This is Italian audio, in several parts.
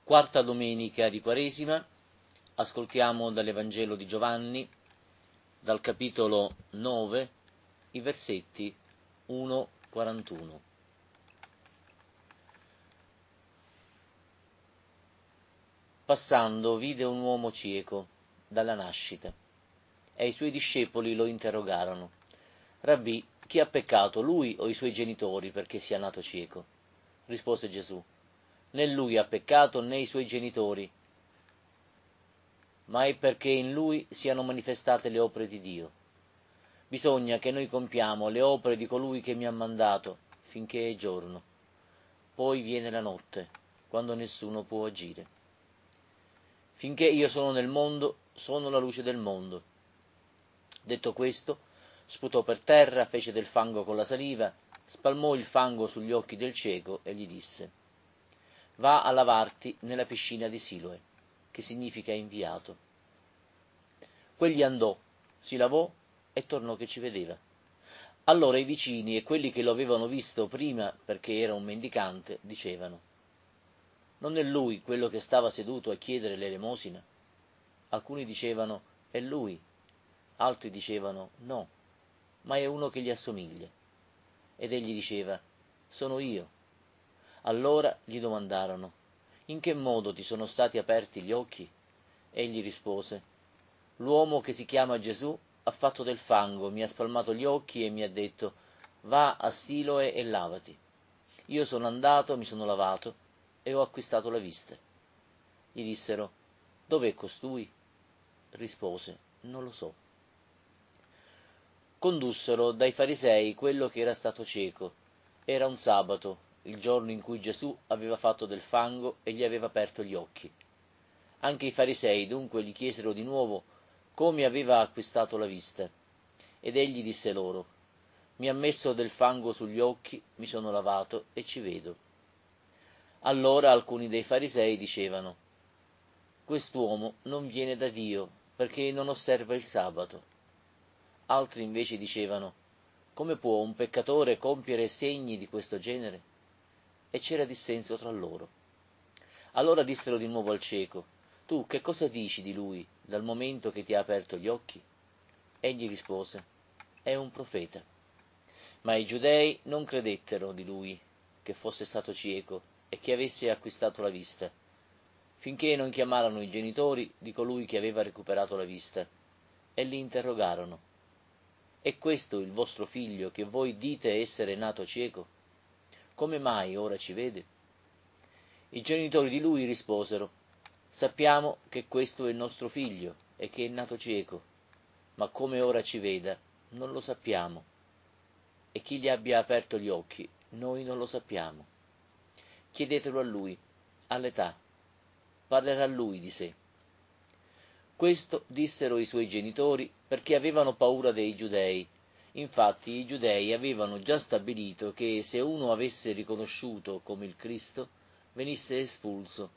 Quarta domenica di Quaresima, ascoltiamo dall'Evangelo di Giovanni, dal capitolo 9, i versetti 1-41. Passando vide un uomo cieco dalla nascita, e i suoi discepoli lo interrogarono: Rabbì, chi ha peccato, lui o i suoi genitori, perché sia nato cieco? Rispose Gesù: né lui ha peccato né i suoi genitori, ma è perché in lui siano manifestate le opere di Dio. Bisogna che noi compiamo le opere di colui che mi ha mandato finché è giorno. Poi viene la notte, quando nessuno può agire. Finché io sono nel mondo, sono la luce del mondo. Detto questo, sputò per terra, fece del fango con la saliva, spalmò il fango sugli occhi del cieco e gli disse: va a lavarti nella piscina di Siloe, che significa inviato. Quegli andò, si lavò e tornò che ci vedeva. Allora i vicini e quelli che lo avevano visto prima perché era un mendicante dicevano: non è lui quello che stava seduto a chiedere l'elemosina? Alcuni dicevano: è lui. Altri dicevano: no, ma è uno che gli assomiglia. Ed egli diceva: sono io. Allora gli domandarono: in che modo ti sono stati aperti gli occhi? Egli rispose: l'uomo che si chiama Gesù ha fatto del fango, mi ha spalmato gli occhi e mi ha detto: va a Siloe e lavati. Io sono andato, mi sono lavato e ho acquistato la vista. Gli dissero: dov'è costui? Rispose: non lo so. Condussero dai farisei quello che era stato cieco. Era un sabato, il giorno in cui Gesù aveva fatto del fango e gli aveva aperto gli occhi. Anche i farisei dunque gli chiesero di nuovo come aveva acquistato la vista. Ed egli disse loro: mi ha messo del fango sugli occhi, mi sono lavato e ci vedo. Allora alcuni dei farisei dicevano: quest'uomo non viene da Dio, perché non osserva il sabato. Altri invece dicevano: come può un peccatore compiere segni di questo genere? E c'era dissenso tra loro. Allora dissero di nuovo al cieco: tu che cosa dici di lui dal momento che ti ha aperto gli occhi? Egli rispose: è un profeta. Ma i giudei non credettero di lui che fosse stato cieco e che avesse acquistato la vista, finché non chiamarono i genitori di colui che aveva recuperato la vista, e li interrogarono: è questo il vostro figlio che voi dite essere nato cieco? Come mai ora ci vede? I genitori di lui risposero: sappiamo che questo è il nostro figlio e che è nato cieco, ma come ora ci veda non lo sappiamo, e chi gli abbia aperto gli occhi noi non lo sappiamo. Chiedetelo a lui, all'età, parlerà lui di sé. Questo dissero i suoi genitori perché avevano paura dei giudei. Infatti i giudei avevano già stabilito che se uno avesse riconosciuto come il Cristo, venisse espulso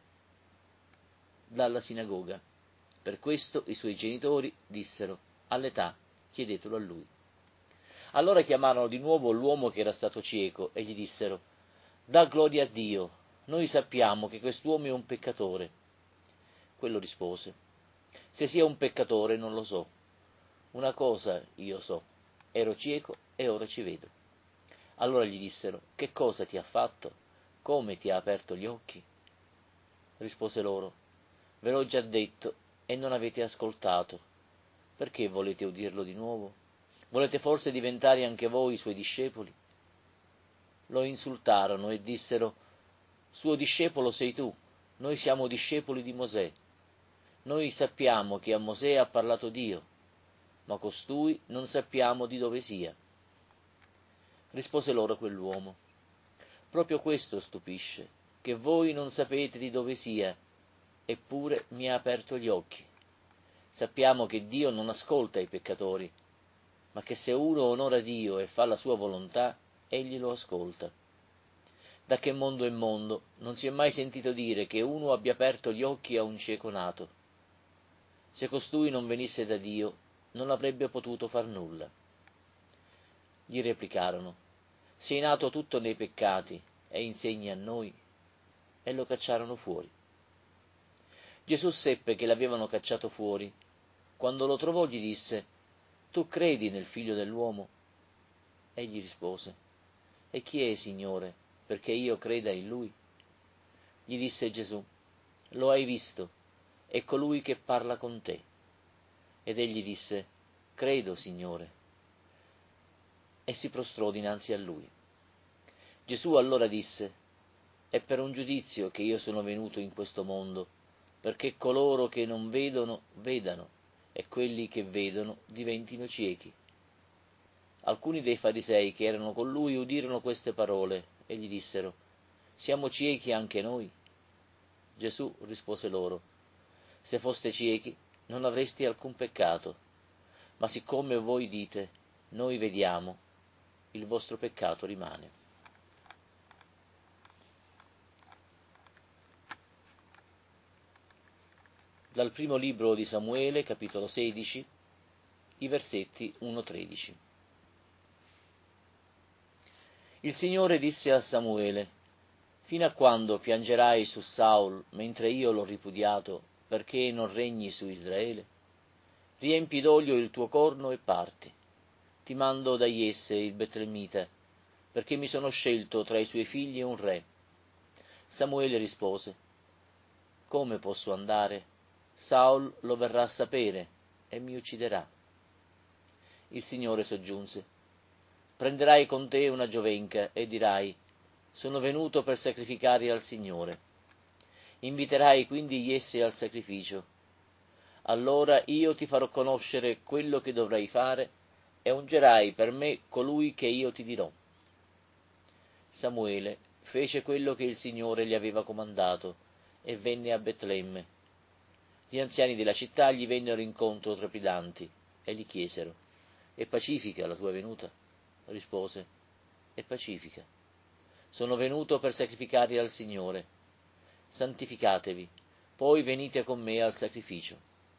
dalla sinagoga. Per questo i suoi genitori dissero: all'età, chiedetelo a lui. Allora chiamarono di nuovo l'uomo che era stato cieco e gli dissero: dà gloria a Dio, noi sappiamo che quest'uomo è un peccatore. Quello rispose: se sia un peccatore non lo so. Una cosa io so: ero cieco e ora ci vedo. Allora gli dissero: che cosa ti ha fatto? Come ti ha aperto gli occhi? Rispose loro: ve l'ho già detto e non avete ascoltato. Perché volete udirlo di nuovo? Volete forse diventare anche voi i suoi discepoli? Lo insultarono e dissero: suo discepolo sei tu, noi siamo discepoli di Mosè. Noi sappiamo che a Mosè ha parlato Dio, ma costui non sappiamo di dove sia. Rispose loro quell'uomo: proprio questo stupisce, che voi non sapete di dove sia, eppure mi ha aperto gli occhi. Sappiamo che Dio non ascolta i peccatori, ma che se uno onora Dio e fa la sua volontà, egli lo ascolta. Da che mondo è mondo non si è mai sentito dire che uno abbia aperto gli occhi a un cieco nato. Se costui non venisse da Dio, non avrebbe potuto far nulla. Gli replicarono: sei nato tutto nei peccati e insegni a noi? E lo cacciarono fuori. Gesù seppe che l'avevano cacciato fuori. Quando lo trovò gli disse: Tu credi nel Figlio dell'uomo? Egli rispose: E chi è, Signore, perché io creda in lui? Gli disse Gesù: Lo hai visto, è colui che parla con te. Ed egli disse: Credo, Signore, e si prostrò dinanzi a lui. Gesù allora disse: È per un giudizio che io sono venuto in questo mondo, perché coloro che non vedono vedano, e quelli che vedono diventino ciechi. Alcuni dei farisei che erano con lui udirono queste parole e gli dissero: Siamo ciechi anche noi? Gesù rispose loro: Se foste ciechi non avreste alcun peccato, ma siccome voi dite: Noi vediamo, il vostro peccato rimane. Dal primo libro di Samuele, capitolo 16, i versetti 1-13. Il Signore disse a Samuele: Fino a quando piangerai su Saul mentre io l'ho ripudiato, perché non regni su Israele? Riempi d'olio il tuo corno e parti. Ti mando da Jesse il Betlemita, perché mi sono scelto tra i suoi figli un re. Samuele rispose: Come posso andare? Saul lo verrà a sapere e mi ucciderà. Il Signore soggiunse: Prenderai con te una giovenca e dirai: Sono venuto per sacrificare al Signore. Inviterai quindi Jesse al sacrificio. Allora io ti farò conoscere quello che dovrai fare e ungerai per me colui che io ti dirò. Samuele fece quello che il Signore gli aveva comandato e venne a Betlemme. Gli anziani della città gli vennero incontro trepidanti e gli chiesero: È pacifica la tua venuta? Rispose: È pacifica. Sono venuto per sacrificare al Signore. Santificatevi, poi venite con me al sacrificio.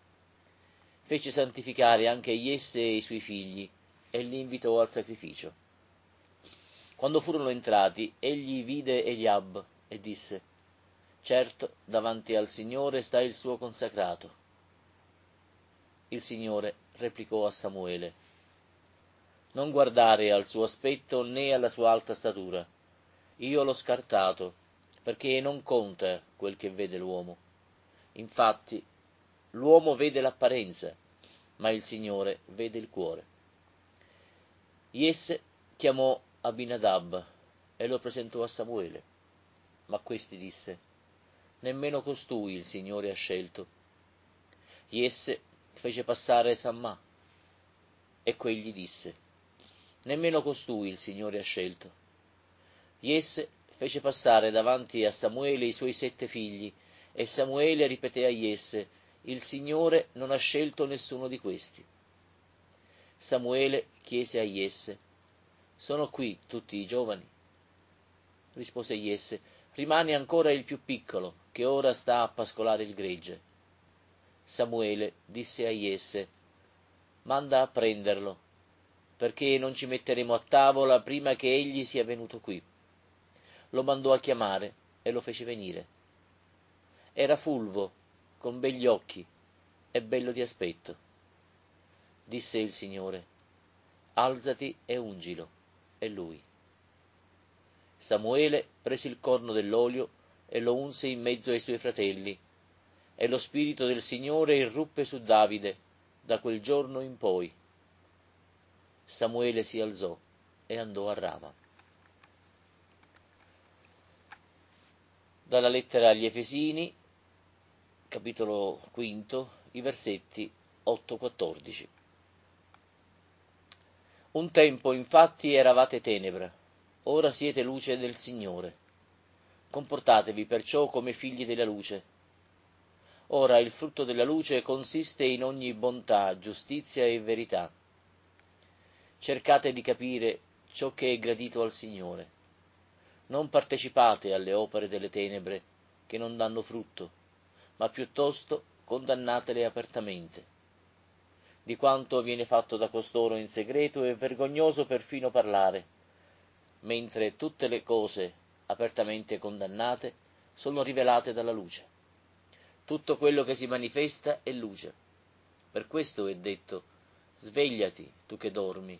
Fece santificare anche Jesse e i suoi figli e li invitò al sacrificio. Quando furono entrati, egli vide Eliab e disse: Certo, davanti al Signore sta il suo consacrato. Il Signore replicò a Samuele: Non guardare al suo aspetto né alla sua alta statura. Io l'ho scartato, perché non conta quel che vede l'uomo. Infatti, l'uomo vede l'apparenza, ma il Signore vede il cuore. Jesse chiamò Abinadab e lo presentò a Samuele, ma questi disse: Nemmeno costui il Signore ha scelto. Jesse fece passare Samma, e quegli disse: Nemmeno costui il Signore ha scelto. Jesse fece passare davanti a Samuele i suoi 7 figli, e Samuele ripeté a Jesse: Il Signore non ha scelto nessuno di questi. Samuele chiese a Jesse: Sono qui tutti i giovani? Rispose Jesse: Rimane ancora il più piccolo, che ora sta a pascolare il gregge. Samuele disse a Jesse: Manda a prenderlo, perché non ci metteremo a tavola prima che egli sia venuto qui. Lo mandò a chiamare e lo fece venire. Era fulvo, con begli occhi e bello di aspetto. Disse il Signore: Alzati e ungilo. E lui. Samuele prese il corno dell'olio e lo unse in mezzo ai suoi fratelli, e lo spirito del Signore irruppe su Davide da quel giorno in poi. Samuele si alzò e andò a Rama. Dalla lettera agli Efesini, capitolo 5, i versetti 8-14. Un tempo infatti eravate tenebra, ora siete luce del Signore. Comportatevi perciò come figli della luce. Ora il frutto della luce consiste in ogni bontà, giustizia e verità. Cercate di capire ciò che è gradito al Signore. Non partecipate alle opere delle tenebre, che non danno frutto, ma piuttosto condannatele apertamente. Di quanto viene fatto da costoro in segreto è vergognoso perfino parlare, mentre tutte le cose apertamente condannate sono rivelate dalla luce. Tutto quello che si manifesta è luce. Per questo è detto: svegliati, tu che dormi,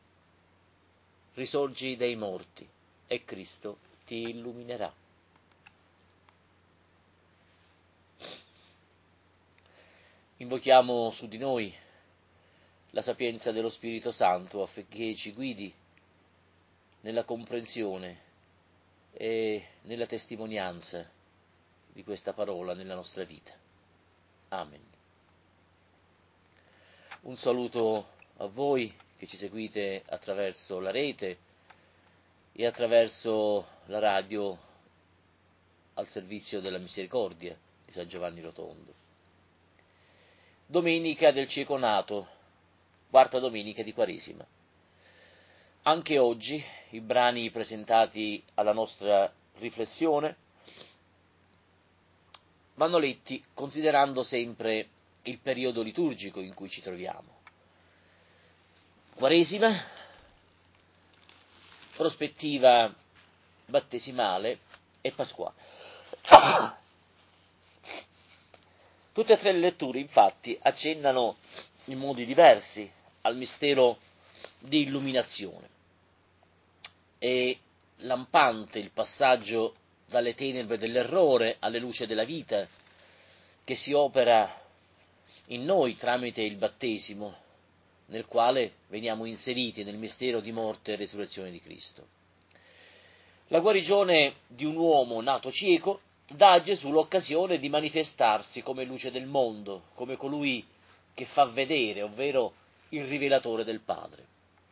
risorgi dai morti, e Cristo ti illuminerà. Invochiamo su di noi la sapienza dello Spirito Santo affinché ci guidi nella comprensione e nella testimonianza di questa parola nella nostra vita. Amen. Un saluto a voi che ci seguite attraverso la rete e attraverso la radio al servizio della misericordia di San Giovanni Rotondo. Domenica del cieco nato, quarta domenica di Quaresima. Anche oggi i brani presentati alla nostra riflessione vanno letti considerando sempre il periodo liturgico in cui ci troviamo. Quaresima, prospettiva battesimale e pasquale. Tutte e tre le letture, infatti, accennano in modi diversi al mistero di illuminazione. È lampante il passaggio dalle tenebre dell'errore alle luce della vita che si opera in noi tramite il battesimo, nel quale veniamo inseriti nel mistero di morte e resurrezione di Cristo. La guarigione di un uomo nato cieco dà a Gesù l'occasione di manifestarsi come luce del mondo, come colui che fa vedere, ovvero il rivelatore del Padre.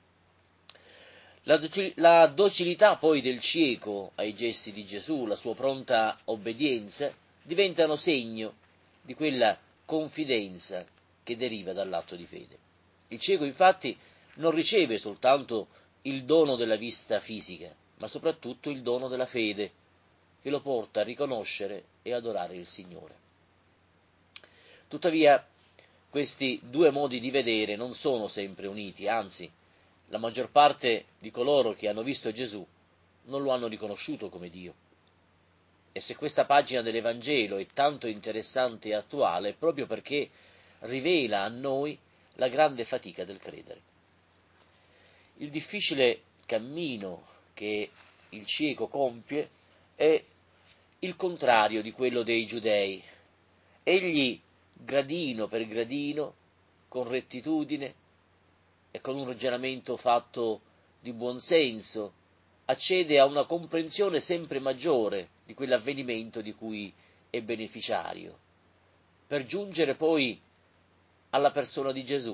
La docilità poi del cieco ai gesti di Gesù, la sua pronta obbedienza, diventano segno di quella confidenza che deriva dall'atto di fede. Il cieco infatti non riceve soltanto il dono della vista fisica, ma soprattutto il dono della fede, che lo porta a riconoscere e adorare il Signore. Tuttavia, questi due modi di vedere non sono sempre uniti, anzi, la maggior parte di coloro che hanno visto Gesù non lo hanno riconosciuto come Dio. E se questa pagina dell'Evangelo è tanto interessante e attuale, è proprio perché rivela a noi la grande fatica del credere. Il difficile cammino che il cieco compie è il contrario di quello dei giudei. Egli, gradino per gradino, con rettitudine e con un ragionamento fatto di buon senso, accede a una comprensione sempre maggiore di quell'avvenimento di cui è beneficiario, per giungere poi alla persona di Gesù,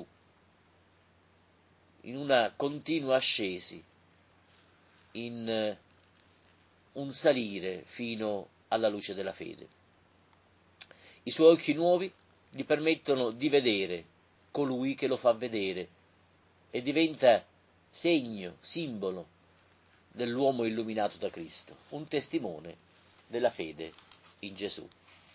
in una continua ascesi, in un salire fino alla luce della fede. I suoi occhi nuovi gli permettono di vedere colui che lo fa vedere e diventa segno, simbolo dell'uomo illuminato da Cristo, un testimone della fede in Gesù.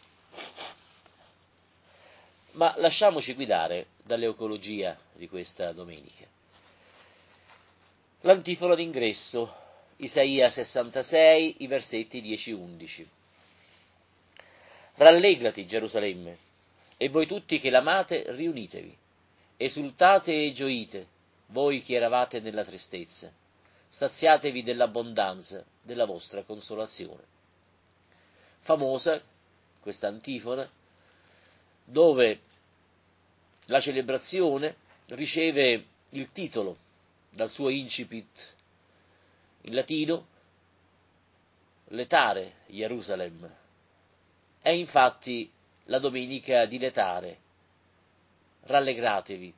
Ma lasciamoci guidare dall'ecologia di questa domenica. L'antifona d'ingresso, Isaia 66, i versetti 10-11. Rallegrati, Gerusalemme, e voi tutti che l'amate, riunitevi. Esultate e gioite, voi che eravate nella tristezza. Saziatevi dell'abbondanza della vostra consolazione. Famosa questa antifona, dove la celebrazione riceve il titolo dal suo incipit in latino, Letare Jerusalem. È infatti la domenica di letare, rallegratevi.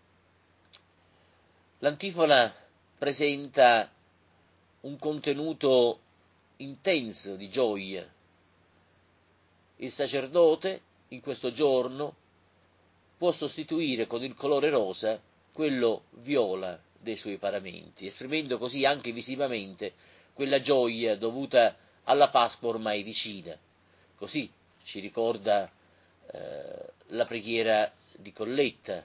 L'antifona presenta un contenuto intenso di gioia. Il sacerdote, in questo giorno, può sostituire con il colore rosa quello viola dei suoi paramenti, esprimendo così anche visivamente quella gioia dovuta alla Pasqua ormai vicina. Così ci ricorda la preghiera di Colletta.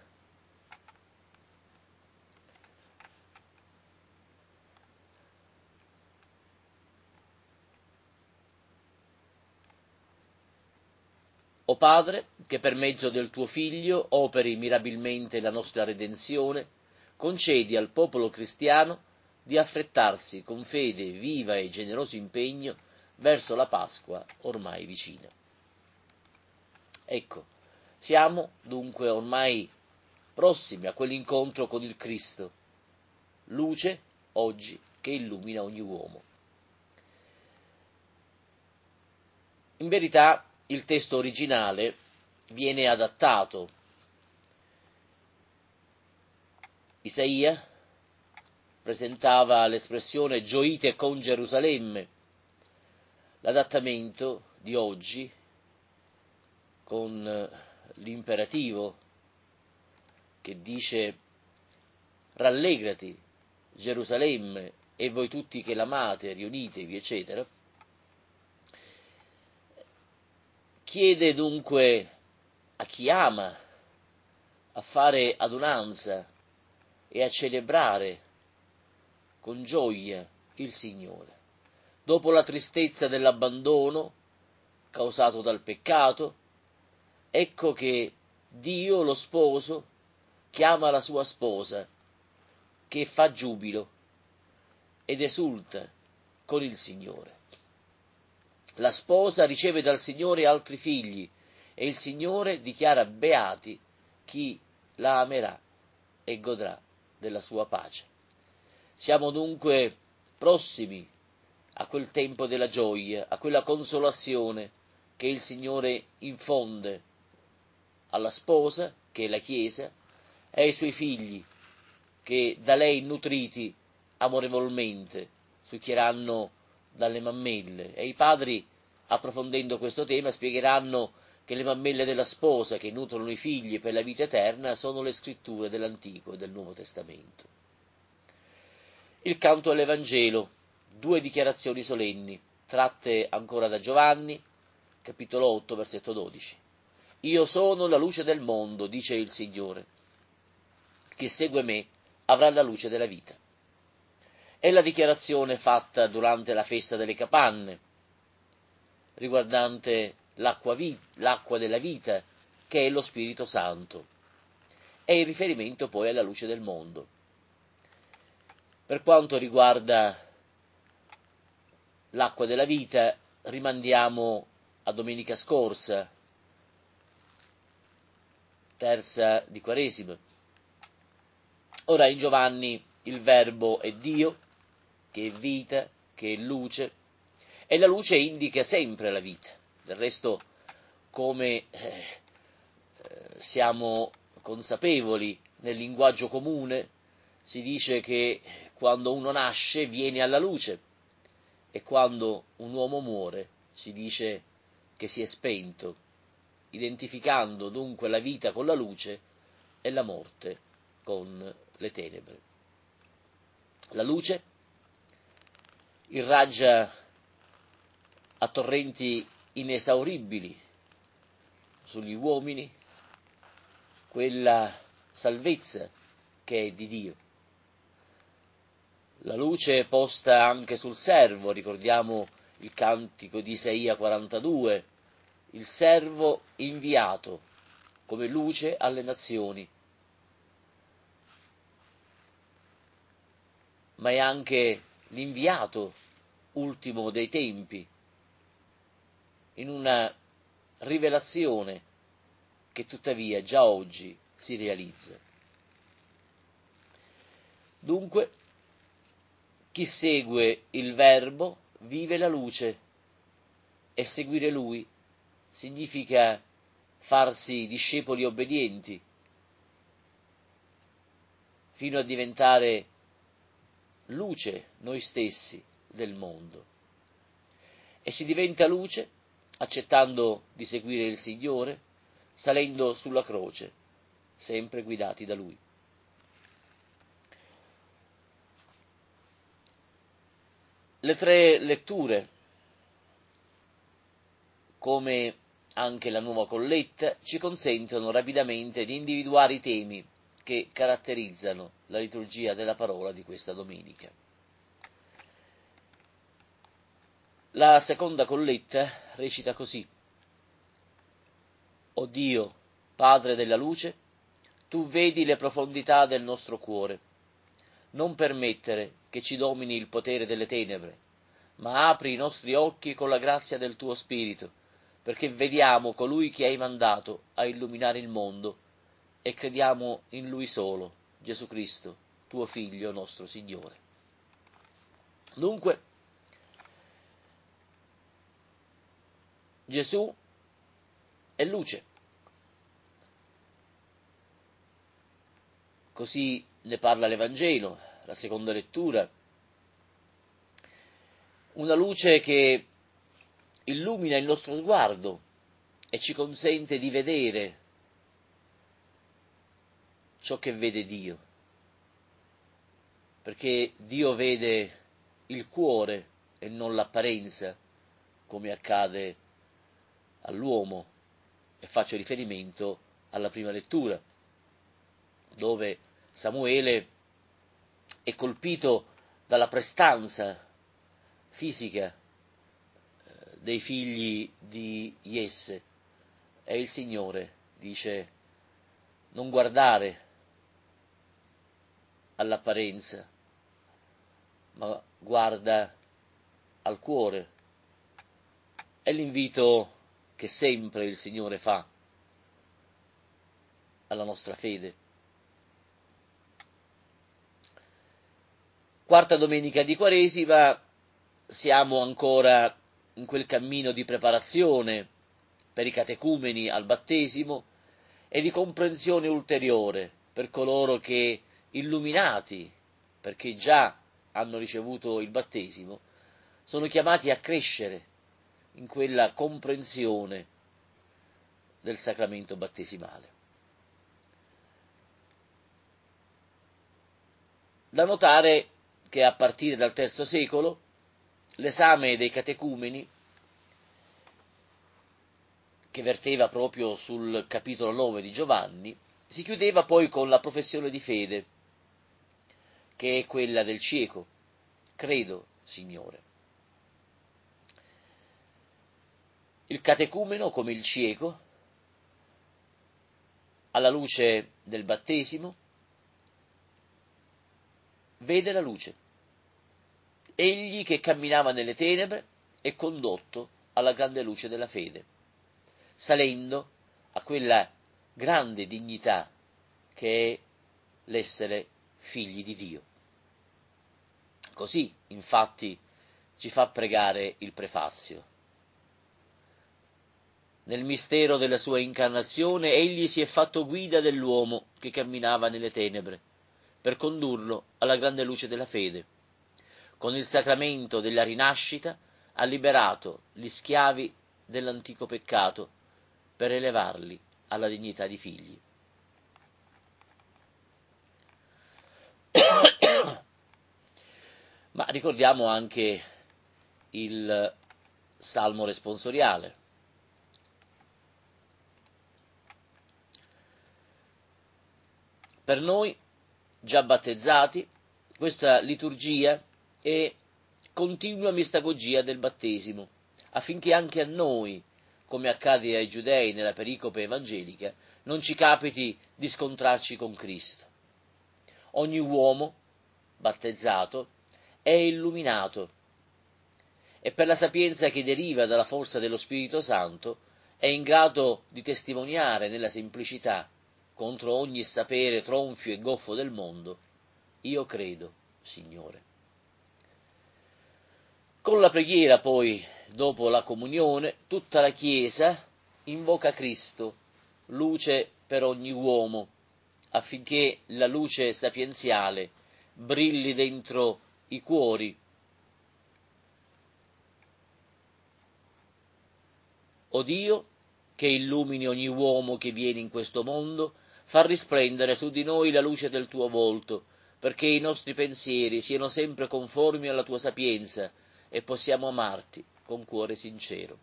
O Padre, che per mezzo del tuo Figlio operi mirabilmente la nostra redenzione, concedi al popolo cristiano di affrettarsi con fede viva e generoso impegno verso la Pasqua ormai vicina. Ecco, siamo dunque ormai prossimi a quell'incontro con il Cristo, luce oggi che illumina ogni uomo. In verità il testo originale viene adattato. Isaia presentava l'espressione gioite con Gerusalemme. L'adattamento di oggi, con l'imperativo che dice rallegrati Gerusalemme e voi tutti che l'amate, riunitevi, eccetera, chiede dunque a chi ama a fare adunanza e a celebrare con gioia il Signore. Dopo la tristezza dell'abbandono causato dal peccato, ecco che Dio, lo sposo, chiama la sua sposa, che fa giubilo ed esulta con il Signore. La sposa riceve dal Signore altri figli e il Signore dichiara beati chi la amerà e godrà della sua pace. Siamo dunque prossimi a quel tempo della gioia, a quella consolazione che il Signore infonde alla sposa, che è la Chiesa, e ai suoi figli, che da lei nutriti amorevolmente succhieranno dalle mammelle, e i padri, approfondendo questo tema, spiegheranno che le mammelle della sposa che nutrono i figli per la vita eterna sono le scritture dell'Antico e del Nuovo Testamento. Il canto all'Evangelo, 2 dichiarazioni solenni, tratte ancora da Giovanni, capitolo 8, versetto 12. Io sono la luce del mondo, dice il Signore. Chi segue me avrà la luce della vita. È la dichiarazione fatta durante la festa delle capanne, riguardante l'acqua della vita, che è lo Spirito Santo. È il riferimento poi alla luce del mondo. Per quanto riguarda l'acqua della vita, rimandiamo a domenica scorsa, terza di Quaresima. Ora in Giovanni il Verbo è Dio, che è vita, che è luce, e la luce indica sempre la vita. Del resto, come siamo consapevoli nel linguaggio comune, si dice che quando uno nasce viene alla luce e quando un uomo muore si dice che si è spento, identificando dunque la vita con la luce e la morte con le tenebre. La luce irraggia a torrenti inesauribili sugli uomini quella salvezza che è di Dio. La luce è posta anche sul servo, ricordiamo il cantico di Isaia 42, il servo inviato come luce alle nazioni, ma è anche l'inviato ultimo dei tempi, in una rivelazione che tuttavia già oggi si realizza. Dunque, chi segue il Verbo vive la luce, e seguire Lui significa farsi discepoli obbedienti, fino a diventare luce noi stessi del mondo. E si diventa luce accettando di seguire il Signore, salendo sulla croce, sempre guidati da Lui. Le 3 letture, come anche la nuova colletta, ci consentono rapidamente di individuare i temi che caratterizzano la liturgia della parola di questa domenica. La seconda colletta recita così: O Dio, Padre della luce, tu vedi le profondità del nostro cuore. Non permettere che ci domini il potere delle tenebre, ma apri i nostri occhi con la grazia del tuo Spirito, perché vediamo colui che hai mandato a illuminare il mondo e crediamo in Lui solo, Gesù Cristo, tuo Figlio, nostro Signore. Dunque, Gesù è luce. Così ne parla l'Evangelo, la seconda lettura. Una luce che illumina il nostro sguardo e ci consente di vedere ciò che vede Dio, perché Dio vede il cuore e non l'apparenza, come accade all'uomo, e faccio riferimento alla prima lettura, dove Samuele è colpito dalla prestanza fisica dei figli di Jesse e il Signore dice: non guardare all'apparenza, ma guarda al cuore. È l'invito che sempre il Signore fa alla nostra fede. Quarta domenica di Quaresima, siamo ancora in quel cammino di preparazione per i catecumeni al battesimo e di comprensione ulteriore per coloro che, illuminati, perché già hanno ricevuto il battesimo, sono chiamati a crescere in quella comprensione del sacramento battesimale. Da notare che a partire dal III secolo l'esame dei catecumeni, che verteva proprio sul capitolo 9 di Giovanni, si chiudeva poi con la professione di fede, che è quella del cieco: credo, Signore. Il catecumeno, come il cieco, alla luce del battesimo, vede la luce. Egli che camminava nelle tenebre è condotto alla grande luce della fede, salendo a quella grande dignità che è l'essere figli di Dio. Così, infatti, ci fa pregare il prefazio. Nel mistero della sua incarnazione egli si è fatto guida dell'uomo che camminava nelle tenebre, per condurlo alla grande luce della fede. Con il sacramento della rinascita ha liberato gli schiavi dell'antico peccato per elevarli alla dignità di figli. Ma ricordiamo anche il Salmo responsoriale. Per noi, già battezzati, questa liturgia è continua mistagogia del battesimo, affinché anche a noi, come accade ai giudei nella pericope evangelica, non ci capiti di scontrarci con Cristo. Ogni uomo battezzato è illuminato e per la sapienza che deriva dalla forza dello Spirito Santo è in grado di testimoniare nella semplicità, contro ogni sapere tronfio e goffo del mondo: io credo, Signore. Con la preghiera poi, dopo la comunione, tutta la Chiesa invoca Cristo, luce per ogni uomo, affinché la luce sapienziale brilli dentro i cuori. O Dio, che illumini ogni uomo che viene in questo mondo, fa risplendere su di noi la luce del tuo volto, perché i nostri pensieri siano sempre conformi alla tua sapienza e possiamo amarti con cuore sincero.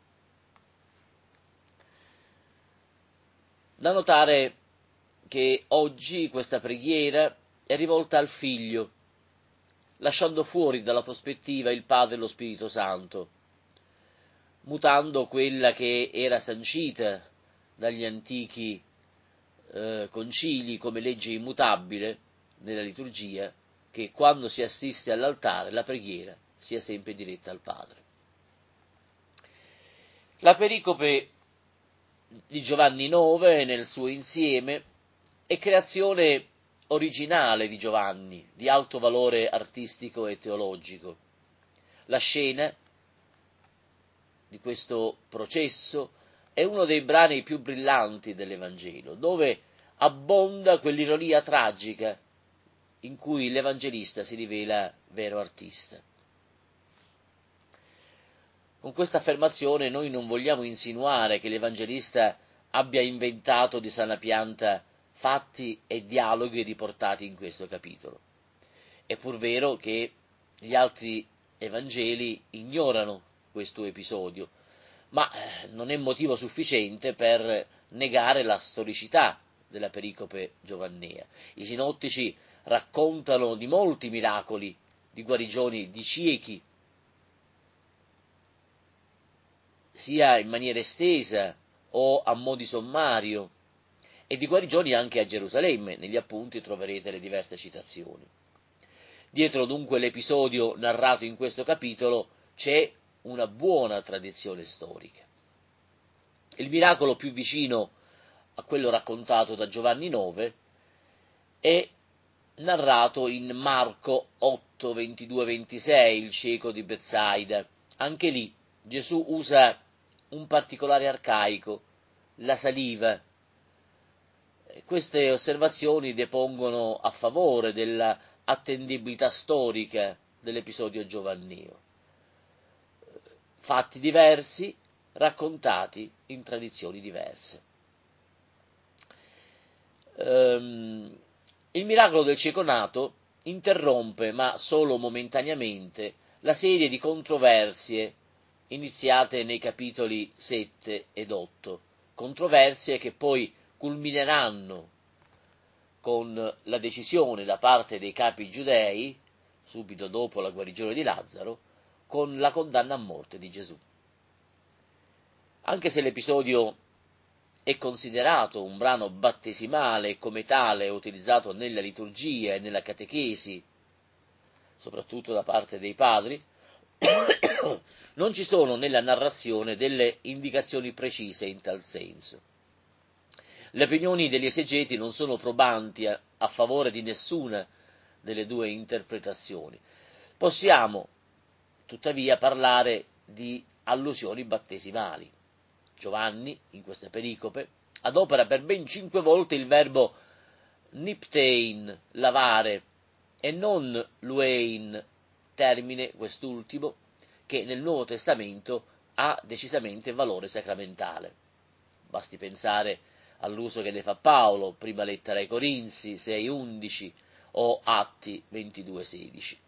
Da notare che oggi questa preghiera è rivolta al Figlio, lasciando fuori dalla prospettiva il Padre e lo Spirito Santo, mutando quella che era sancita dagli antichi concili come legge immutabile nella liturgia che quando si assiste all'altare la preghiera sia sempre diretta al Padre. La pericope di Giovanni 9 nel suo insieme è creazione originale di Giovanni, di alto valore artistico e teologico. La scena di questo processo è uno dei brani più brillanti dell'Evangelo, dove abbonda quell'ironia tragica in cui l'Evangelista si rivela vero artista. Con questa affermazione noi non vogliamo insinuare che l'Evangelista abbia inventato di sana pianta fatti e dialoghi riportati in questo capitolo. È pur vero che gli altri Evangeli ignorano questo episodio, ma non è motivo sufficiente per negare la storicità della pericope giovannea. I sinottici raccontano di molti miracoli, di guarigioni di ciechi, sia in maniera estesa o a mo' di sommario, e di guarigioni anche a Gerusalemme. Negli appunti troverete le diverse citazioni. Dietro dunque l'episodio narrato in questo capitolo c'è una buona tradizione storica. Il miracolo più vicino a quello raccontato da Giovanni 9 è narrato in Marco 8, 22, 26, il cieco di Betsaida. Anche lì Gesù usa un particolare arcaico, la saliva. Queste osservazioni depongono a favore della attendibilità storica dell'episodio giovanneo. Fatti diversi, raccontati in tradizioni diverse. Il miracolo del cieco nato interrompe, ma solo momentaneamente, la serie di controversie iniziate nei capitoli 7 ed 8, controversie che poi culmineranno con la decisione da parte dei capi giudei, subito dopo la guarigione di Lazzaro, con la condanna a morte di Gesù. Anche se l'episodio è considerato un brano battesimale e come tale è utilizzato nella liturgia e nella catechesi, soprattutto da parte dei padri, non ci sono nella narrazione delle indicazioni precise in tal senso. Le opinioni degli esegeti non sono probanti a favore di nessuna delle due interpretazioni. Possiamo, tuttavia, parlare di allusioni battesimali. Giovanni, in questa pericope, adopera per ben 5 volte il verbo niptein, lavare, e non luein, termine quest'ultimo che nel Nuovo Testamento ha decisamente valore sacramentale. Basti pensare all'uso che ne fa Paolo, prima lettera ai Corinzi 6,11 o Atti 22,16.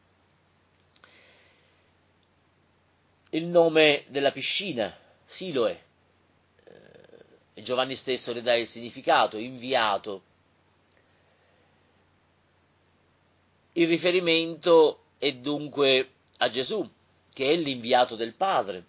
Il nome della piscina, Siloe, e Giovanni stesso ne dà il significato, inviato. Il riferimento è dunque a Gesù, che è l'inviato del Padre.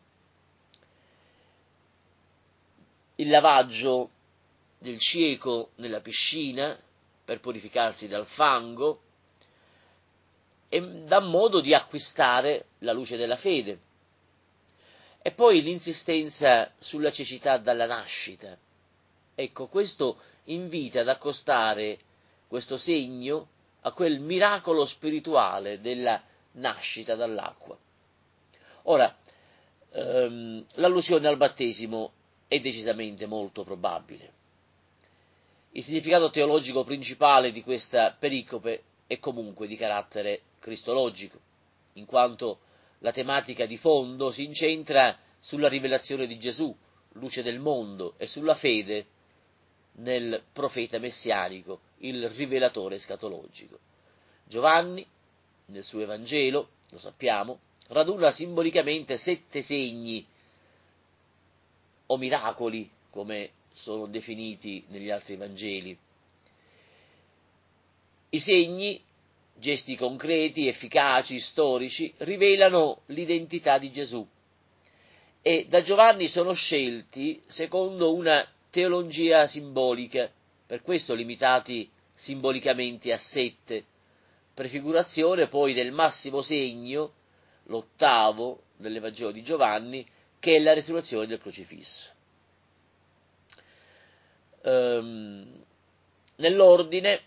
Il lavaggio del cieco nella piscina per purificarsi dal fango e dà modo di acquistare la luce della fede. E poi l'insistenza sulla cecità dalla nascita. Ecco, questo invita ad accostare questo segno a quel miracolo spirituale della nascita dall'acqua. Ora, l'allusione al battesimo è decisamente molto probabile. Il significato teologico principale di questa pericope è comunque di carattere cristologico, in quanto la tematica di fondo si incentra sulla rivelazione di Gesù, luce del mondo, e sulla fede nel profeta messianico, il rivelatore escatologico. Giovanni, nel suo Evangelo, lo sappiamo, raduna simbolicamente 7 segni o miracoli, come sono definiti negli altri Vangeli. I segni, gesti concreti, efficaci, storici, rivelano l'identità di Gesù e da Giovanni sono scelti secondo una teologia simbolica, per questo limitati simbolicamente a 7, prefigurazione poi del massimo segno, l'8° dell'Evangelo di Giovanni, che è la resurrezione del crocifisso. Nell'ordine,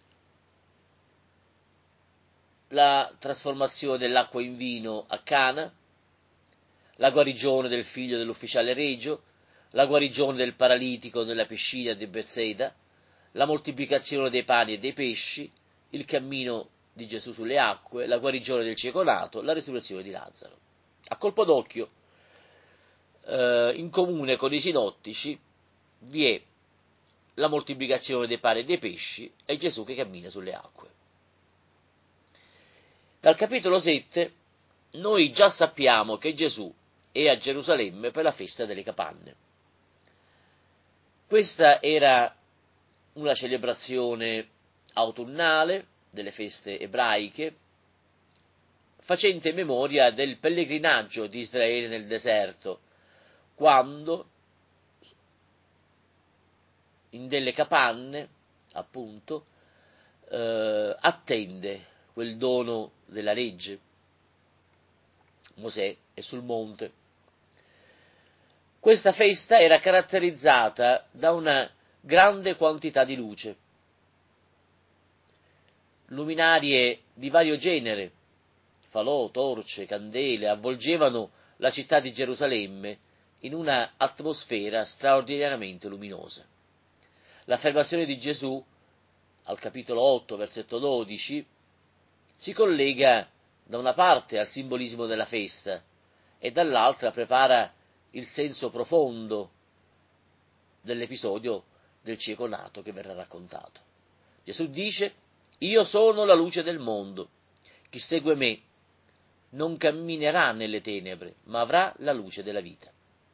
la trasformazione dell'acqua in vino a Cana, la guarigione del figlio dell'ufficiale regio, la guarigione del paralitico nella piscina di Bethsaida, la moltiplicazione dei pani e dei pesci, il cammino di Gesù sulle acque, la guarigione del cieco nato, la risurrezione di Lazzaro. A colpo d'occhio, in comune con i sinottici, vi è la moltiplicazione dei pani e dei pesci e Gesù che cammina sulle acque. Dal capitolo 7 noi già sappiamo che Gesù è a Gerusalemme per la festa delle capanne. Questa era una celebrazione autunnale delle feste ebraiche, facente memoria del pellegrinaggio di Israele nel deserto, quando in delle capanne, appunto, attende quel dono della legge. Mosè è sul monte. Questa festa era caratterizzata da una grande quantità di luce, luminarie di vario genere, falò, torce, candele, avvolgevano la città di Gerusalemme in una atmosfera straordinariamente luminosa. L'affermazione di Gesù, al capitolo 8, versetto 12, si collega da una parte al simbolismo della festa e dall'altra prepara il senso profondo dell'episodio del cieco nato che verrà raccontato. Gesù dice: «Io sono la luce del mondo, chi segue me non camminerà nelle tenebre, ma avrà la luce della vita».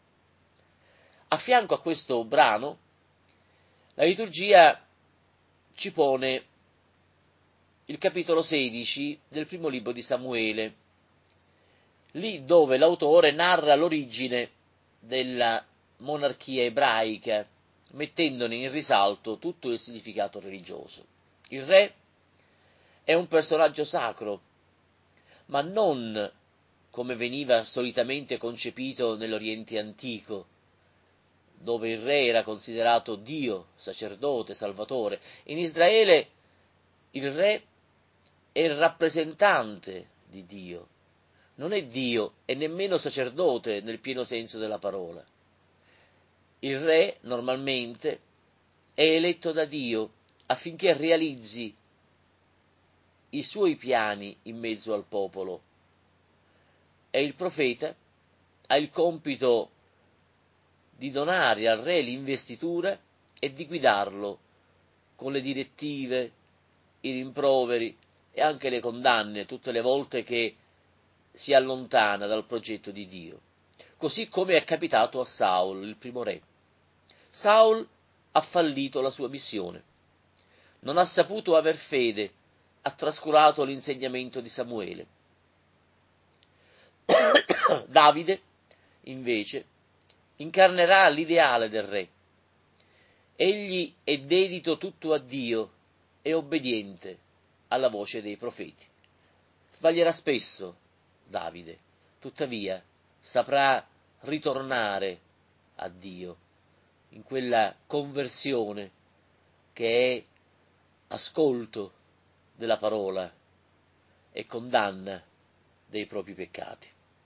A fianco a questo brano, la liturgia ci pone il capitolo 16 del primo libro di Samuele, lì dove l'autore narra l'origine della monarchia ebraica, mettendone in risalto tutto il significato religioso. Il re è un personaggio sacro, ma non come veniva solitamente concepito nell'Oriente antico, dove il re era considerato Dio, sacerdote, salvatore. In Israele il re è il rappresentante di Dio, non è Dio e nemmeno sacerdote nel pieno senso della parola. Il re, normalmente, è eletto da Dio affinché realizzi i suoi piani in mezzo al popolo, e il profeta ha il compito di donare al re l'investitura e di guidarlo con le direttive, i rimproveri e anche le condanne tutte le volte che si allontana dal progetto di Dio, così come è capitato a Saul, il primo re. Saul ha fallito la sua missione, non ha saputo aver fede, ha trascurato l'insegnamento di Samuele. Davide, invece, incarnerà l'ideale del re. Egli è dedito tutto a Dio e obbediente alla voce dei profeti. Sbaglierà spesso Davide, tuttavia saprà ritornare a Dio in quella conversione che è ascolto della parola e condanna dei propri peccati.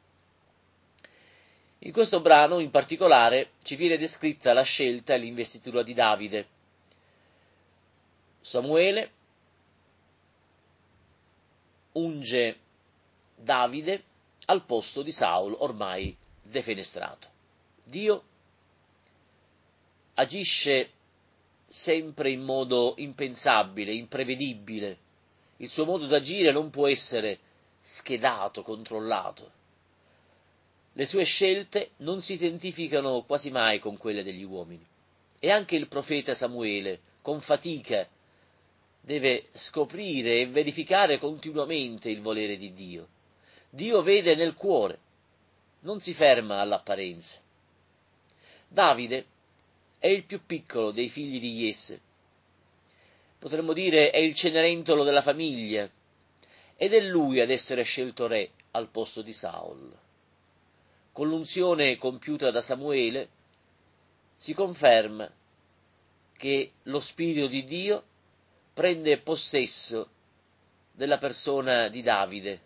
In questo brano, in particolare, ci viene descritta la scelta e l'investitura di Davide. Samuele unge Davide al posto di Saul, ormai defenestrato. Dio agisce sempre in modo impensabile, imprevedibile. Il suo modo d'agire non può essere schedato, controllato. Le sue scelte non si identificano quasi mai con quelle degli uomini. E anche il profeta Samuele, con fatica, deve scoprire e verificare continuamente il volere di Dio. Dio vede nel cuore, non si ferma all'apparenza. Davide è il più piccolo dei figli di Jesse. Potremmo dire è il cenerentolo della famiglia, ed è lui ad essere scelto re al posto di Saul. Con l'unzione compiuta da Samuele si conferma che lo Spirito di Dio prende possesso della persona di Davide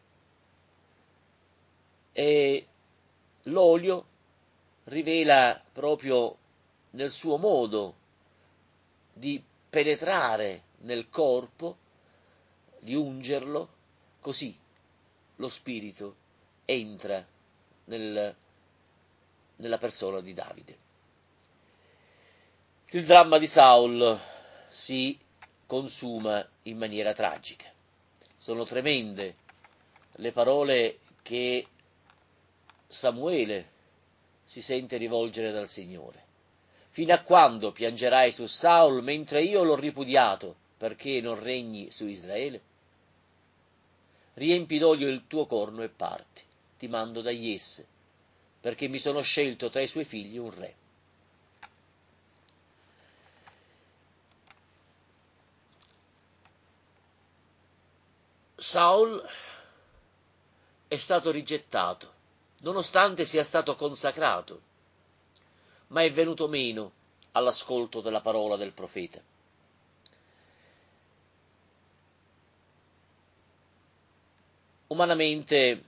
e l'olio rivela proprio nel suo modo di penetrare nel corpo, di ungerlo, così lo Spirito entra nella persona di Davide. Il dramma di Saul si consuma in maniera tragica. Sono tremende le parole che Samuele si sente rivolgere dal Signore. Fino a quando piangerai su Saul mentre io l'ho ripudiato, perché non regni su Israele? Riempi d'olio il tuo corno e parti, ti mando da Jesse, perché mi sono scelto tra i suoi figli un re. Saul è stato rigettato, nonostante sia stato consacrato, ma è venuto meno all'ascolto della parola del profeta. Umanamente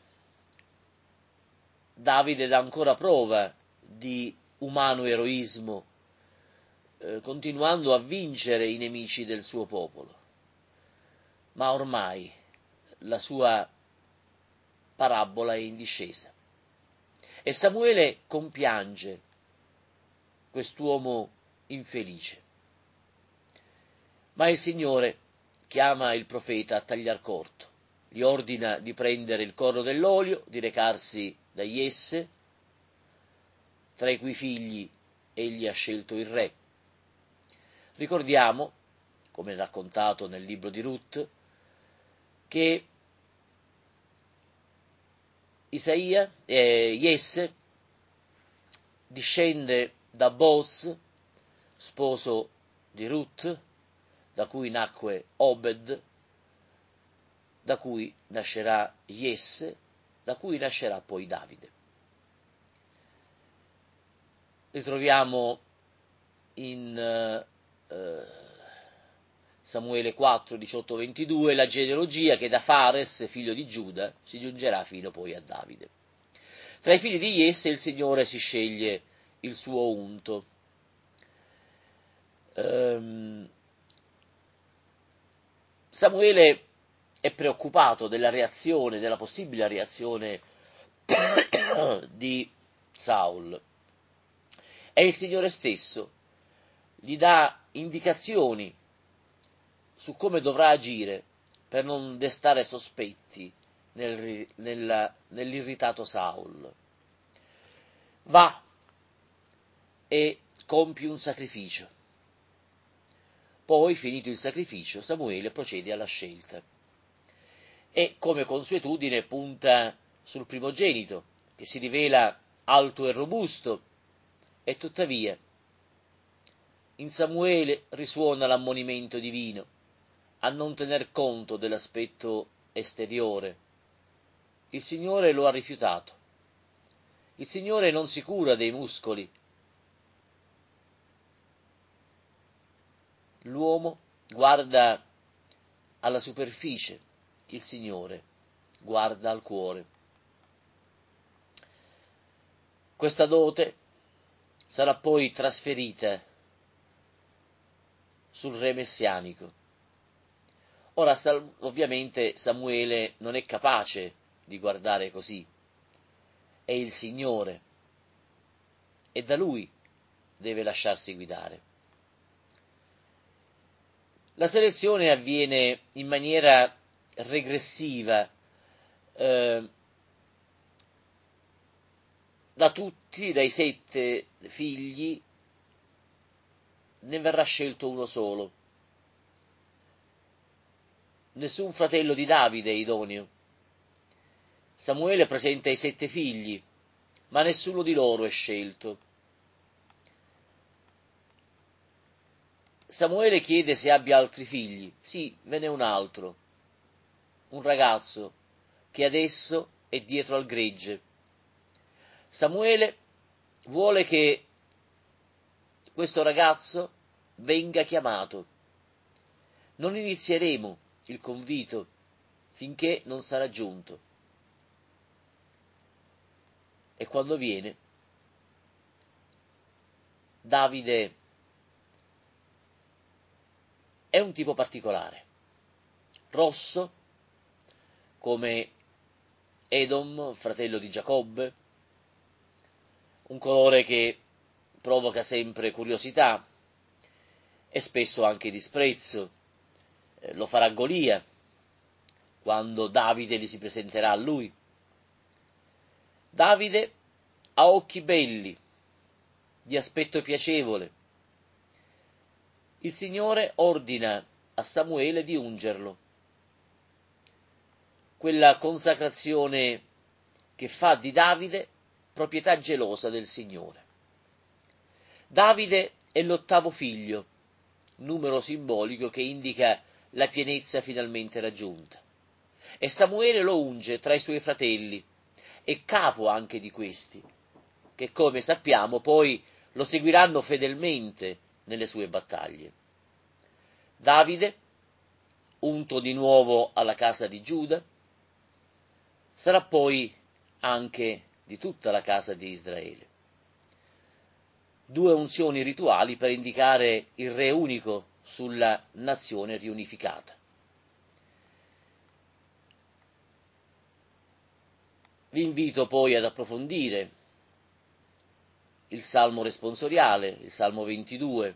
Davide dà ancora prova di umano eroismo, continuando a vincere i nemici del suo popolo, ma ormai la sua parabola è in discesa. E Samuele compiange quest'uomo infelice. Ma il Signore chiama il profeta a tagliar corto, gli ordina di prendere il corno dell'olio, di recarsi da Jesse, tra i cui figli egli ha scelto il re. Ricordiamo, come raccontato nel libro di Ruth, che Jesse discende da Boaz, sposo di Ruth, da cui nacque Obed, da cui nascerà Jesse, da cui nascerà poi Davide. Ritroviamo in Samuele 4, 18-22 la genealogia che da Fares, figlio di Giuda, si giungerà fino poi a Davide. Tra i figli di Jesse il Signore si sceglie il suo unto. Samuele è preoccupato della possibile reazione di Saul, e il Signore stesso gli dà indicazioni su come dovrà agire per non destare sospetti nell'irritato Saul. Va e compie un sacrificio. Poi, finito il sacrificio, Samuele procede alla scelta e, come consuetudine, punta sul primogenito, che si rivela alto e robusto, e tuttavia in Samuele risuona l'ammonimento divino a non tener conto dell'aspetto esteriore. Il Signore lo ha rifiutato. Il Signore non si cura dei muscoli. L'uomo guarda alla superficie, il Signore guarda al cuore. Questa dote sarà poi trasferita sul re messianico. Ora, ovviamente Samuele non è capace di guardare così, è il Signore, e da lui deve lasciarsi guidare. La selezione avviene in maniera regressiva, da tutti, dai 7 figli, ne verrà scelto uno solo. Nessun fratello di Davide è idoneo. Samuele presenta i 7 figli, ma nessuno di loro è scelto. Samuele chiede se abbia altri figli. Sì, ve n'è un altro, un ragazzo che adesso è dietro al gregge. Samuele vuole che questo ragazzo venga chiamato. Non inizieremo il convito finché non sarà giunto. E quando viene, Davide è un tipo particolare, rosso, come Edom, fratello di Giacobbe, un colore che provoca sempre curiosità e spesso anche disprezzo. Lo farà Golia, quando Davide gli si presenterà a lui. Davide ha occhi belli, di aspetto piacevole. Il Signore ordina a Samuele di ungerlo. Quella consacrazione che fa di Davide proprietà gelosa del Signore. Davide è l'8° figlio, numero simbolico che indica la pienezza finalmente raggiunta. E Samuele lo unge tra i suoi fratelli, e capo anche di questi, che come sappiamo poi lo seguiranno fedelmente nelle sue battaglie. Davide, unto di nuovo alla casa di Giuda, sarà poi anche di tutta la casa di Israele. 2 unzioni rituali per indicare il re unico sulla nazione riunificata. Vi invito poi ad approfondire il Salmo responsoriale, il Salmo 22.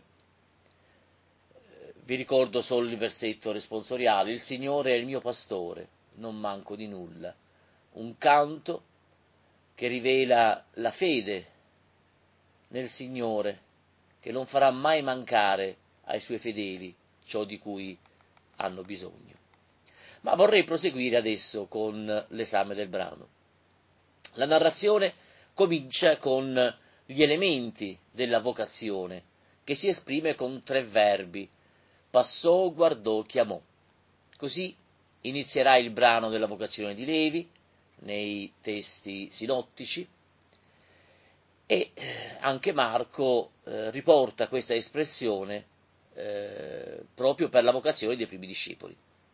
Vi ricordo solo il versetto responsoriale: il Signore è il mio pastore, non manco di nulla. Un canto che rivela la fede nel Signore, che non farà mai mancare ai suoi fedeli ciò di cui hanno bisogno. Ma vorrei proseguire adesso con l'esame del brano. La narrazione comincia con gli elementi della vocazione, che si esprime con 3 verbi: passò, guardò, chiamò. Così inizierà il brano della vocazione di Levi, nei testi sinottici, e anche Marco riporta questa espressione proprio per la vocazione dei primi discepoli.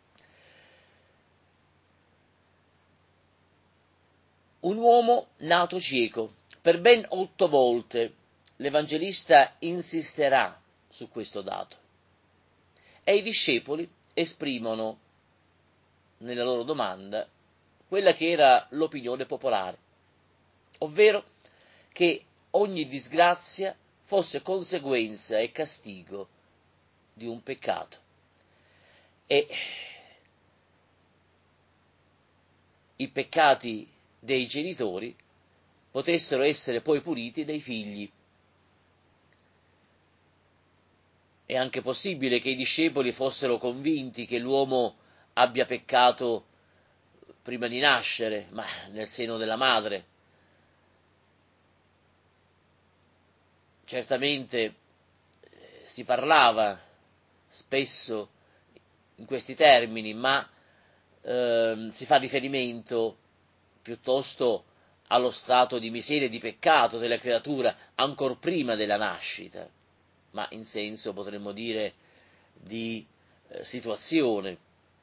Un uomo nato cieco. Per ben 8 volte l'Evangelista insisterà su questo dato, e i discepoli esprimono nella loro domanda quella che era l'opinione popolare, ovvero che ogni disgrazia fosse conseguenza e castigo di un peccato, e i peccati dei genitori potessero essere poi puniti dai figli. È anche possibile che i discepoli fossero convinti che l'uomo abbia peccato prima di nascere, ma nel seno della madre. Certamente si parlava spesso in questi termini, ma si fa riferimento piuttosto allo stato di miseria e di peccato della creatura ancor prima della nascita, ma in senso, potremmo dire, di situazione.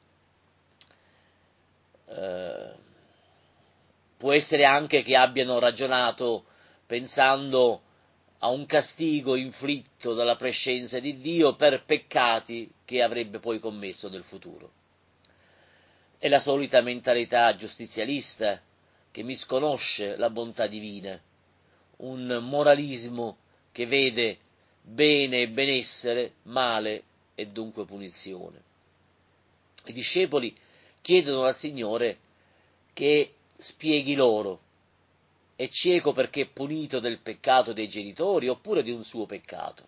Può essere anche che abbiano ragionato pensando a un castigo inflitto dalla prescenza di Dio per peccati che avrebbe poi commesso nel futuro. È la solita mentalità giustizialista che misconosce la bontà divina, un moralismo che vede bene e benessere, male e dunque punizione. I discepoli chiedono al Signore che spieghi loro: è cieco perché è punito del peccato dei genitori oppure di un suo peccato?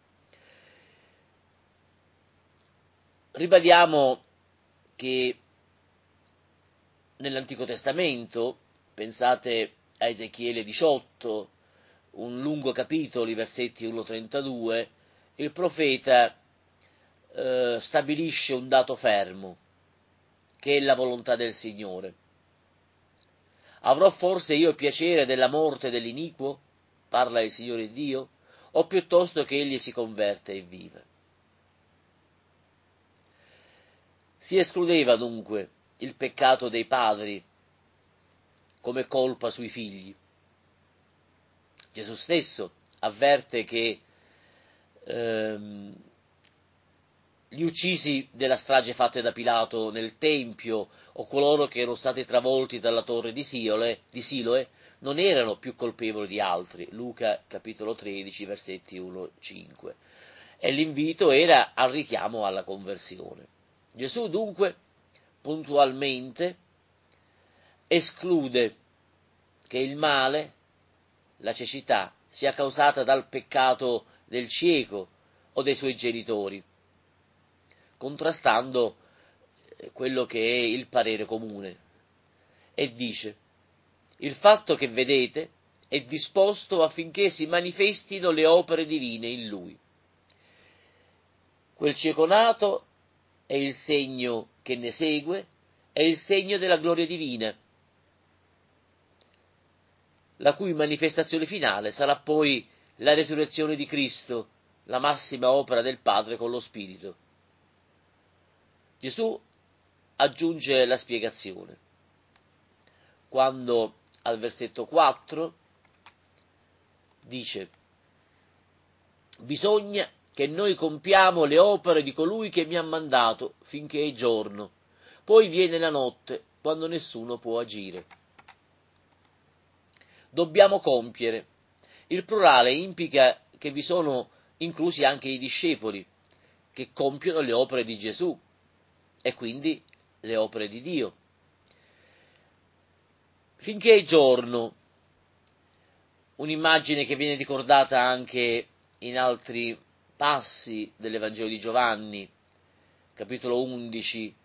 Ribadiamo che nell'Antico Testamento, pensate a Ezechiele 18, un lungo capitolo, i versetti 1-32, il profeta stabilisce un dato fermo, che è la volontà del Signore. Avrò forse io piacere della morte dell'iniquo? Parla il Signore Dio, o piuttosto che egli si converte e viva? Si escludeva dunque il peccato dei padri come colpa sui figli. Gesù stesso avverte che gli uccisi della strage fatte da Pilato nel Tempio o coloro che erano stati travolti dalla torre di Siloe non erano più colpevoli di altri. Luca capitolo 13 versetti 1-5. E l'invito era al richiamo alla conversione. Gesù dunque puntualmente esclude che il male, la cecità, sia causata dal peccato del cieco o dei suoi genitori, contrastando quello che è il parere comune, e dice: il fatto che vedete è disposto affinché si manifestino le opere divine in lui. Quel cieco nato è il segno che ne segue, è il segno della gloria divina, la cui manifestazione finale sarà poi la resurrezione di Cristo, la massima opera del Padre con lo Spirito. Gesù aggiunge la spiegazione, quando al versetto 4 dice: bisogna che noi compiamo le opere di colui che mi ha mandato finché è giorno, poi viene la notte, quando nessuno può agire. Dobbiamo compiere. Il plurale implica che vi sono inclusi anche i discepoli, che compiono le opere di Gesù, e quindi le opere di Dio. Finché è giorno, un'immagine che viene ricordata anche in altri passi dell'Evangelo di Giovanni, capitolo 11,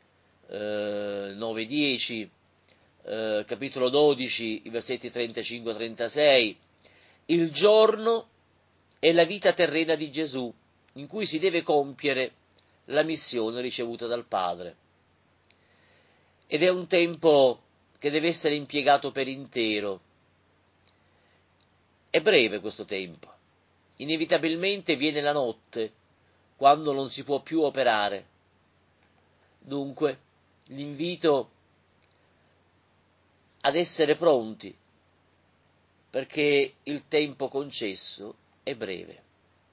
9-10, capitolo 12, i versetti 35-36, il giorno è la vita terrena di Gesù, in cui si deve compiere la missione ricevuta dal Padre. Ed è un tempo che deve essere impiegato per intero. È breve questo tempo. Inevitabilmente viene la notte, quando non si può più operare. Dunque, l'invito ad essere pronti, perché il tempo concesso è breve.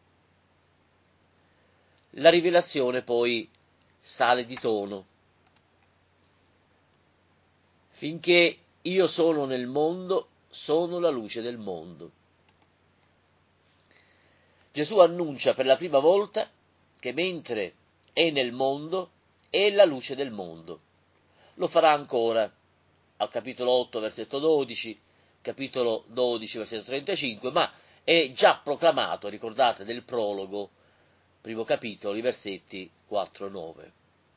La rivelazione poi sale di tono. Finché io sono nel mondo, sono la luce del mondo. Gesù annuncia per la prima volta che mentre è nel mondo è la luce del mondo. Lo farà ancora al capitolo 8, versetto 12, capitolo 12, versetto 35, ma è già proclamato, ricordate, nel prologo, primo capitolo, i versetti 4-9.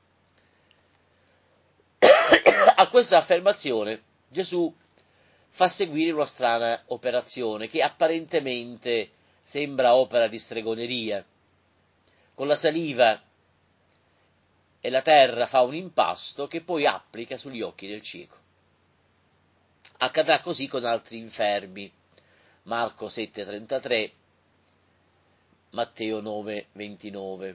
A questa affermazione Gesù fa seguire una strana operazione che apparentemente sembra opera di stregoneria. Con la saliva e la terra fa un impasto che poi applica sugli occhi del cieco. Accadrà così con altri infermi. Marco 7,33, Matteo 9,29.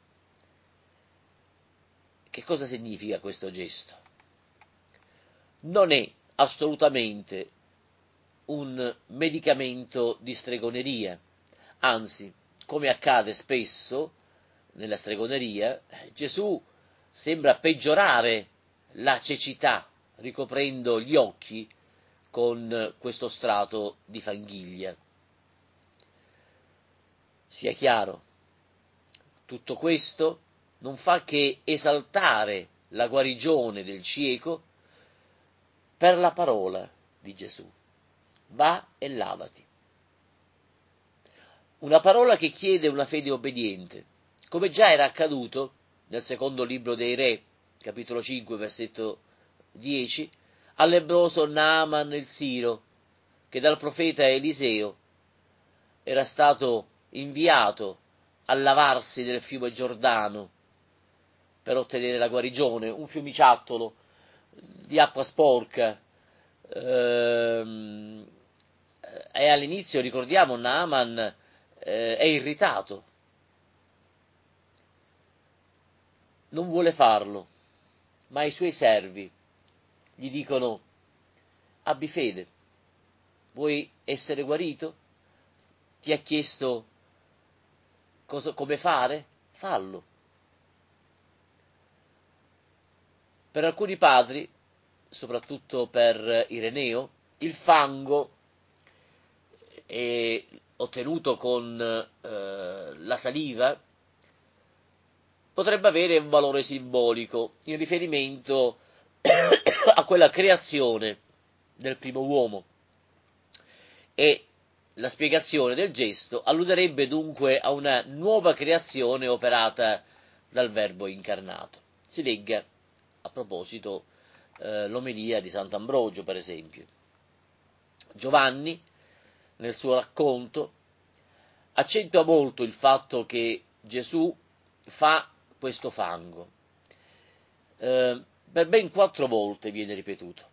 Che cosa significa questo gesto? Non è assolutamente un medicamento di stregoneria, anzi, come accade spesso nella stregoneria, Gesù sembra peggiorare la cecità ricoprendo gli occhi con questo strato di fanghiglia. Sia chiaro, tutto questo non fa che esaltare la guarigione del cieco per la parola di Gesù. Va e lavati. Una parola che chiede una fede obbediente, come già era accaduto nel secondo libro dei Re, capitolo 5, versetto 10, al lebbroso Naaman il Siro, che dal profeta Eliseo era stato inviato a lavarsi nel fiume Giordano per ottenere la guarigione, un fiumiciattolo di acqua sporca, e all'inizio, ricordiamo, Naaman è irritato, non vuole farlo, ma i suoi servi gli dicono: abbi fede, vuoi essere guarito? Ti ha chiesto come fare? Fallo. Per alcuni padri, soprattutto per Ireneo, il fango ottenuto con la saliva potrebbe avere un valore simbolico in riferimento a quella creazione del primo uomo, e la spiegazione del gesto alluderebbe dunque a una nuova creazione operata dal Verbo incarnato. Si legga a proposito l'omelia di Sant'Ambrogio, per esempio. Giovanni, nel suo racconto, accentua molto il fatto che Gesù fa questo fango. Per ben 4 volte viene ripetuto.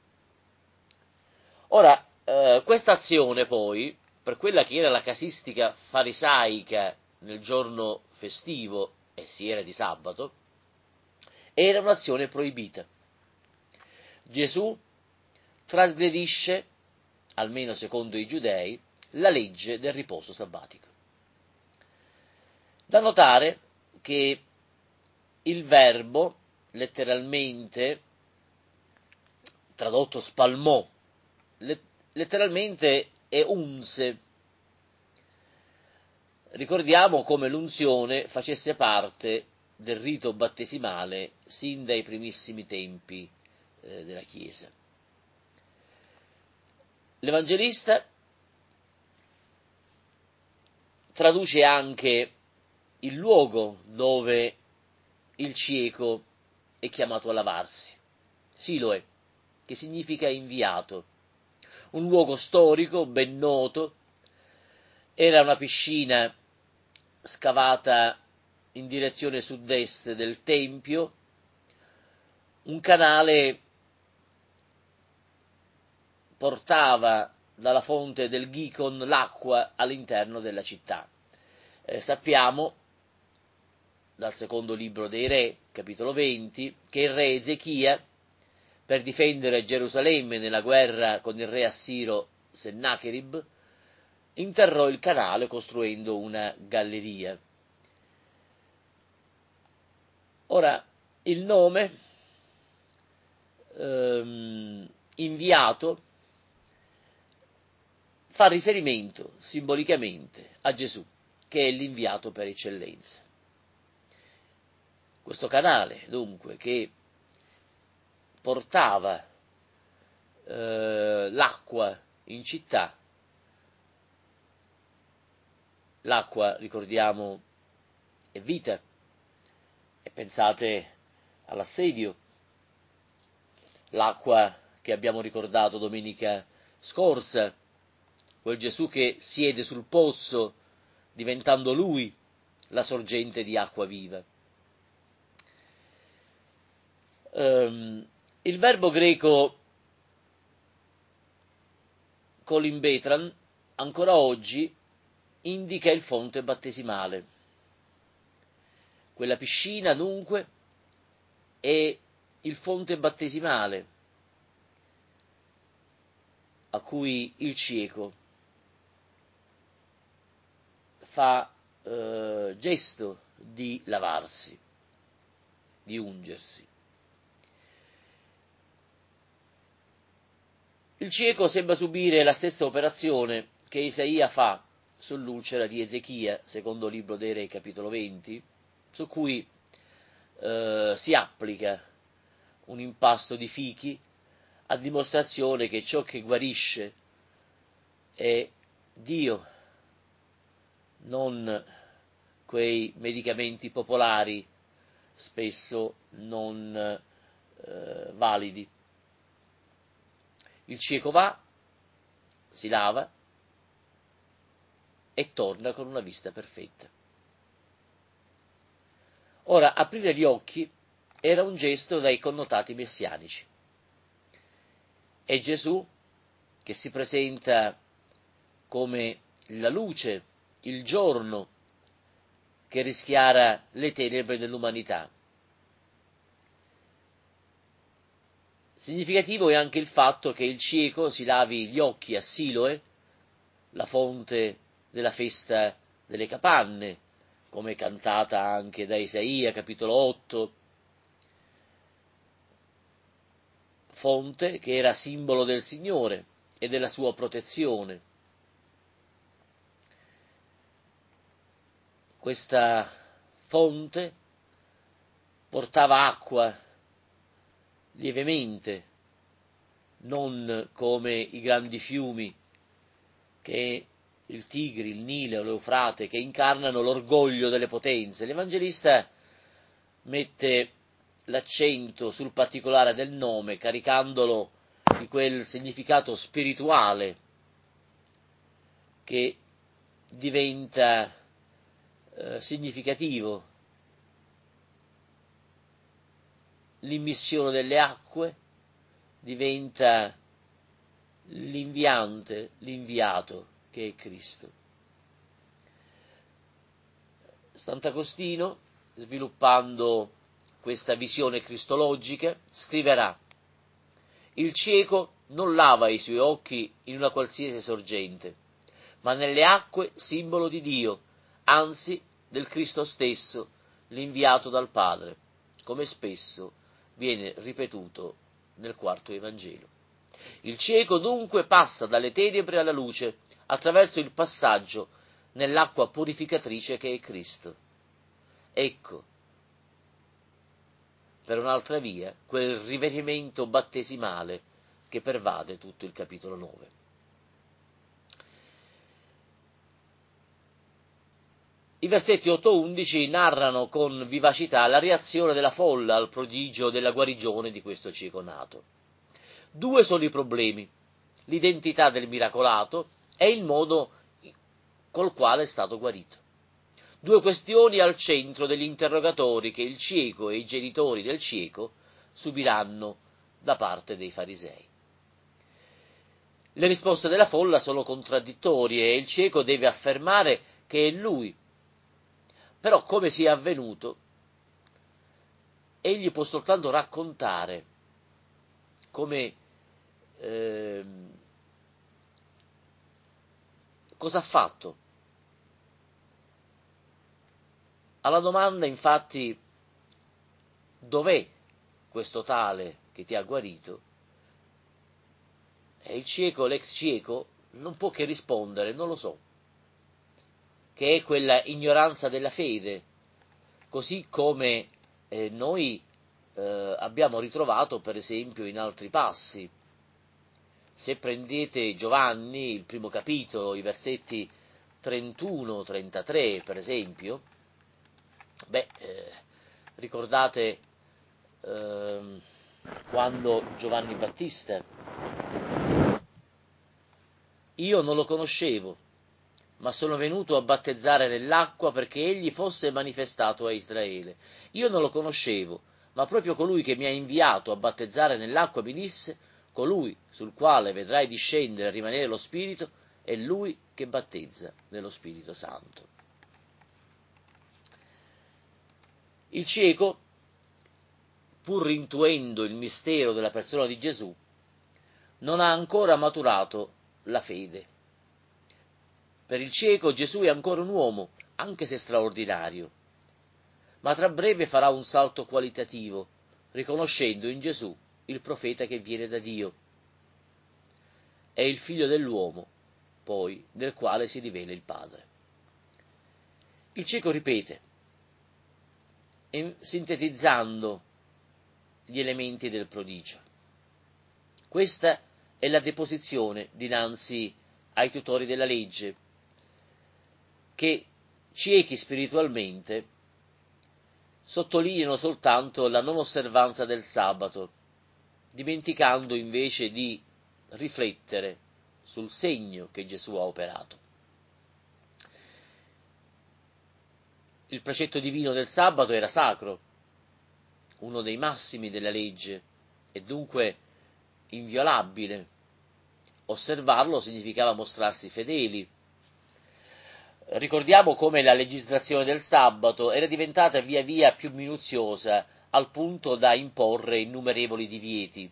Ora, questa azione poi, per quella che era la casistica farisaica nel giorno festivo, e si era di sabato, era un'azione proibita. Gesù trasgredisce, almeno secondo i giudei, la legge del riposo sabbatico. Da notare che il verbo, letteralmente, tradotto spalmò, letteralmente è unse. Ricordiamo come l'unzione facesse parte del rito battesimale sin dai primissimi tempi della Chiesa. L'Evangelista traduce anche il luogo dove il cieco è chiamato a lavarsi, Siloe, che significa inviato, un luogo storico ben noto. Era una piscina scavata in direzione sud-est del Tempio, un canale portava dalla fonte del Gihon l'acqua all'interno della città. Sappiamo dal secondo libro dei Re, capitolo 20, che il re Ezechia, per difendere Gerusalemme nella guerra con il re assiro Sennacherib, interrò il canale costruendo una galleria. Ora, il nome inviato fa riferimento simbolicamente a Gesù, che è l'inviato per eccellenza. Questo canale, dunque, che portava l'acqua in città, l'acqua, ricordiamo, è vita, e pensate all'assedio, l'acqua che abbiamo ricordato domenica scorsa, quel Gesù che siede sul pozzo, diventando lui la sorgente di acqua viva. Il verbo greco kolimbetran ancora oggi indica il fonte battesimale. Quella piscina, dunque, è il fonte battesimale a cui il cieco fa gesto di lavarsi, di ungersi. Il cieco sembra subire la stessa operazione che Isaia fa sull'ulcera di Ezechia, secondo libro dei Re, capitolo 20, su cui si applica un impasto di fichi a dimostrazione che ciò che guarisce è Dio, non quei medicamenti popolari spesso non validi. Il cieco va, si lava e torna con una vista perfetta. Ora, aprire gli occhi era un gesto dai connotati messianici. È Gesù che si presenta come la luce, il giorno che rischiara le tenebre dell'umanità. Significativo è anche il fatto che il cieco si lavi gli occhi a Siloe, la fonte della festa delle capanne, come cantata anche da Isaia, capitolo 8, fonte che era simbolo del Signore e della sua protezione. Questa fonte portava acqua lievemente, non come i grandi fiumi che il Tigri, il Nilo, l'Eufrate, che incarnano l'orgoglio delle potenze. L'Evangelista mette l'accento sul particolare del nome, caricandolo di quel significato spirituale che diventa significativo. L'immissione delle acque diventa l'inviante, l'inviato, che è Cristo. Sant'Agostino, sviluppando questa visione cristologica, scriverà: il cieco non lava i suoi occhi in una qualsiasi sorgente, ma nelle acque simbolo di Dio, anzi del Cristo stesso, l'inviato dal Padre, come spesso viene ripetuto nel quarto Evangelo. Il cieco dunque passa dalle tenebre alla luce attraverso il passaggio nell'acqua purificatrice che è Cristo. Ecco, per un'altra via, quel riverimento battesimale che pervade tutto il capitolo 9. I versetti 8-11 narrano con vivacità la reazione della folla al prodigio della guarigione di questo cieco nato. Due sono i problemi: l'identità del miracolato e il modo col quale è stato guarito. Due questioni al centro degli interrogatori che il cieco e i genitori del cieco subiranno da parte dei farisei. Le risposte della folla sono contraddittorie e il cieco deve affermare che è lui. Però, come sia avvenuto, egli può soltanto raccontare come cosa ha fatto. Alla domanda, infatti, dov'è questo tale che ti ha guarito, e il cieco, l'ex cieco, non può che rispondere: non lo so, che è quella ignoranza della fede, così come noi abbiamo ritrovato per esempio in altri passi. Se prendete Giovanni, il primo capitolo, i versetti 31-33 per esempio, ricordate quando Giovanni Battista: io non lo conoscevo, ma sono venuto a battezzare nell'acqua perché egli fosse manifestato a Israele. Io non lo conoscevo, ma proprio colui che mi ha inviato a battezzare nell'acqua mi disse: colui sul quale vedrai discendere e rimanere lo Spirito è lui che battezza nello Spirito Santo. Il cieco, pur intuendo il mistero della persona di Gesù, non ha ancora maturato la fede. Per il cieco Gesù è ancora un uomo, anche se straordinario, ma tra breve farà un salto qualitativo, riconoscendo in Gesù il profeta che viene da Dio. È il figlio dell'uomo, poi, nel quale si rivela il Padre. Il cieco ripete, sintetizzando gli elementi del prodigio: questa è la deposizione dinanzi ai tutori della legge, che, ciechi spiritualmente, sottolineano soltanto la non osservanza del sabato, dimenticando invece di riflettere sul segno che Gesù ha operato. il precetto divino del sabato era sacro, uno dei massimi della legge, e dunque inviolabile. Osservarlo significava mostrarsi fedeli. Ricordiamo come la legislazione del sabato era diventata via via più minuziosa, al punto da imporre innumerevoli divieti.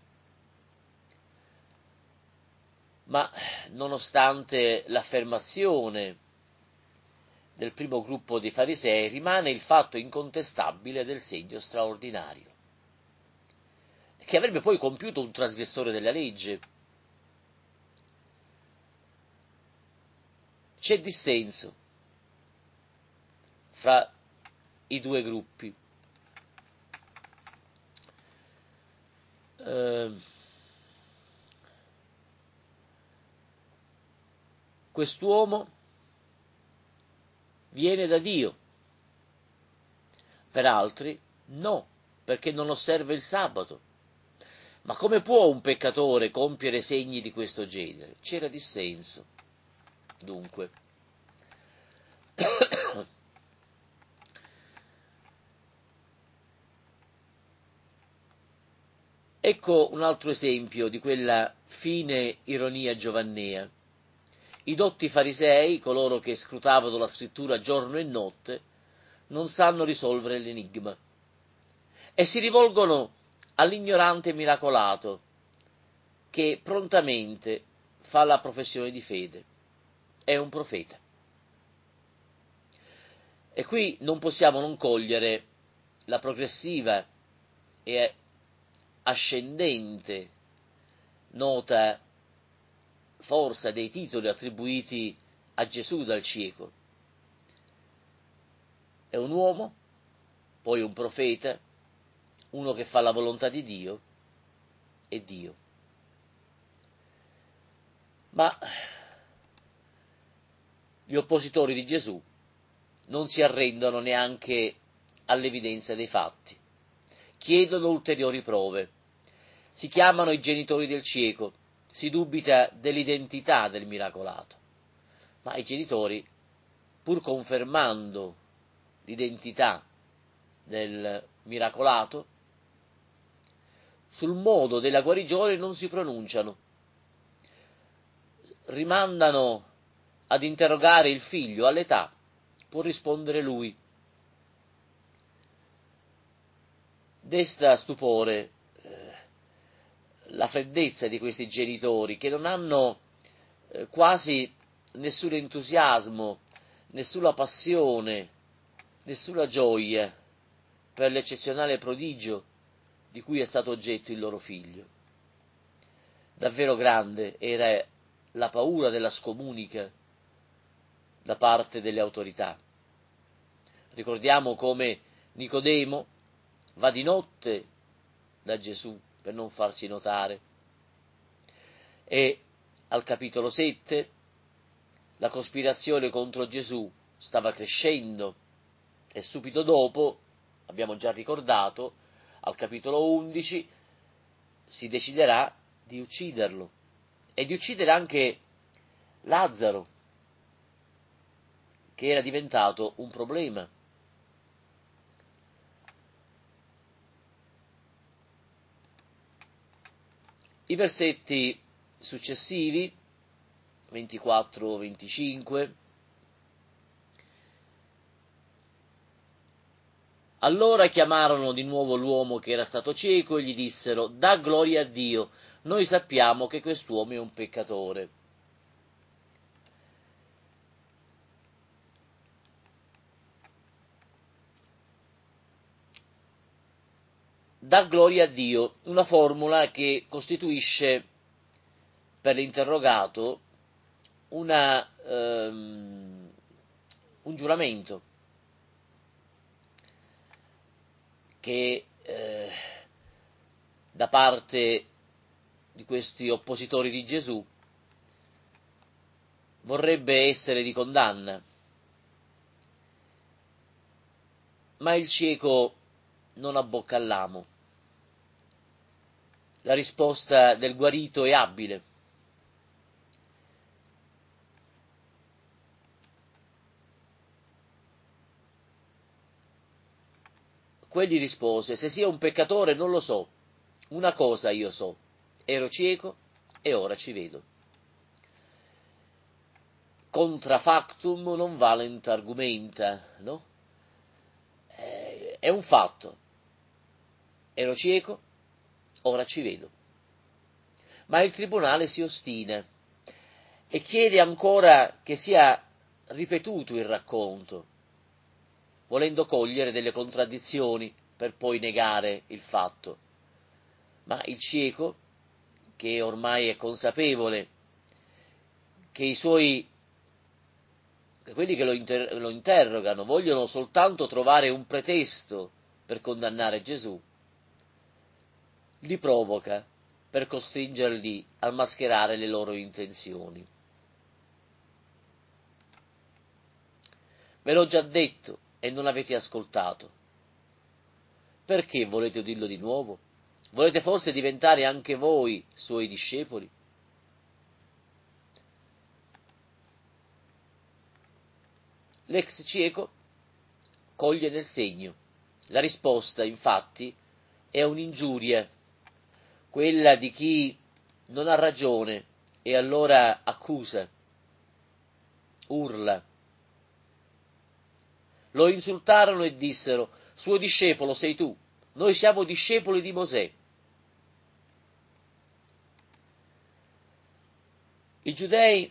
Ma nonostante l'affermazione del primo gruppo dei farisei, rimane il fatto incontestabile del segno straordinario, che avrebbe poi compiuto un trasgressore della legge. C'è dissenso fra i due gruppi. Quest'uomo viene da Dio, per altri no, perché non osserva il sabato. Ma come può un peccatore compiere segni di questo genere? C'era dissenso, dunque. Ecco un altro esempio di quella fine ironia giovannea. I dotti farisei, coloro che scrutavano la scrittura giorno e notte, non sanno risolvere l'enigma e si rivolgono all'ignorante miracolato, che prontamente fa la professione di fede. È un profeta. E qui non possiamo non cogliere la progressiva e ascendente nota forza dei titoli attribuiti a Gesù dal cieco. È un uomo, poi un profeta, uno che fa la volontà di Dio e Dio. Ma gli oppositori di Gesù non si arrendono neanche all'evidenza dei fatti. Chiedono ulteriori prove. Si chiamano i genitori del cieco, si dubita dell'identità del miracolato. Ma i genitori, pur confermando l'identità del miracolato, sul modo della guarigione non si pronunciano. Rimandano ad interrogare il figlio all'età, può rispondere lui. Desta stupore la freddezza di questi genitori, che non hanno quasi nessun entusiasmo, nessuna passione, nessuna gioia per l'eccezionale prodigio di cui è stato oggetto il loro figlio. Davvero grande era la paura della scomunica da parte delle autorità. Ricordiamo come Nicodemo va di notte da Gesù per non farsi notare, e al capitolo 7 la cospirazione contro Gesù stava crescendo, e subito dopo, abbiamo già ricordato, al capitolo 11 si deciderà di ucciderlo e di uccidere anche Lazzaro, che era diventato un problema. I versetti successivi, 24-25, allora chiamarono di nuovo l'uomo che era stato cieco e gli dissero: «Da gloria a Dio, noi sappiamo che quest'uomo è un peccatore». Da gloria a Dio, una formula che costituisce per l'interrogato un giuramento che da parte di questi oppositori di Gesù vorrebbe essere di condanna. Ma il cieco non abbocca all'amo. La risposta del guarito è abile. Quegli rispose: se sia un peccatore non lo so, una cosa io so, ero cieco e ora ci vedo. Contra factum non valent argumenta, no? È un fatto. Ero cieco, ora ci vedo. Ma il tribunale si ostina e chiede ancora che sia ripetuto il racconto, volendo cogliere delle contraddizioni per poi negare il fatto. Ma il cieco, che ormai è consapevole che quelli che lo interrogano vogliono soltanto trovare un pretesto per condannare Gesù, li provoca per costringerli a mascherare le loro intenzioni. Ve l'ho già detto e non avete ascoltato. Perché volete udirlo di nuovo? Volete forse diventare anche voi suoi discepoli? L'ex cieco coglie nel segno. La risposta, infatti, è un'ingiuria, quella di chi non ha ragione e allora accusa, urla. Lo insultarono e dissero: suo discepolo sei tu, noi siamo discepoli di Mosè. I giudei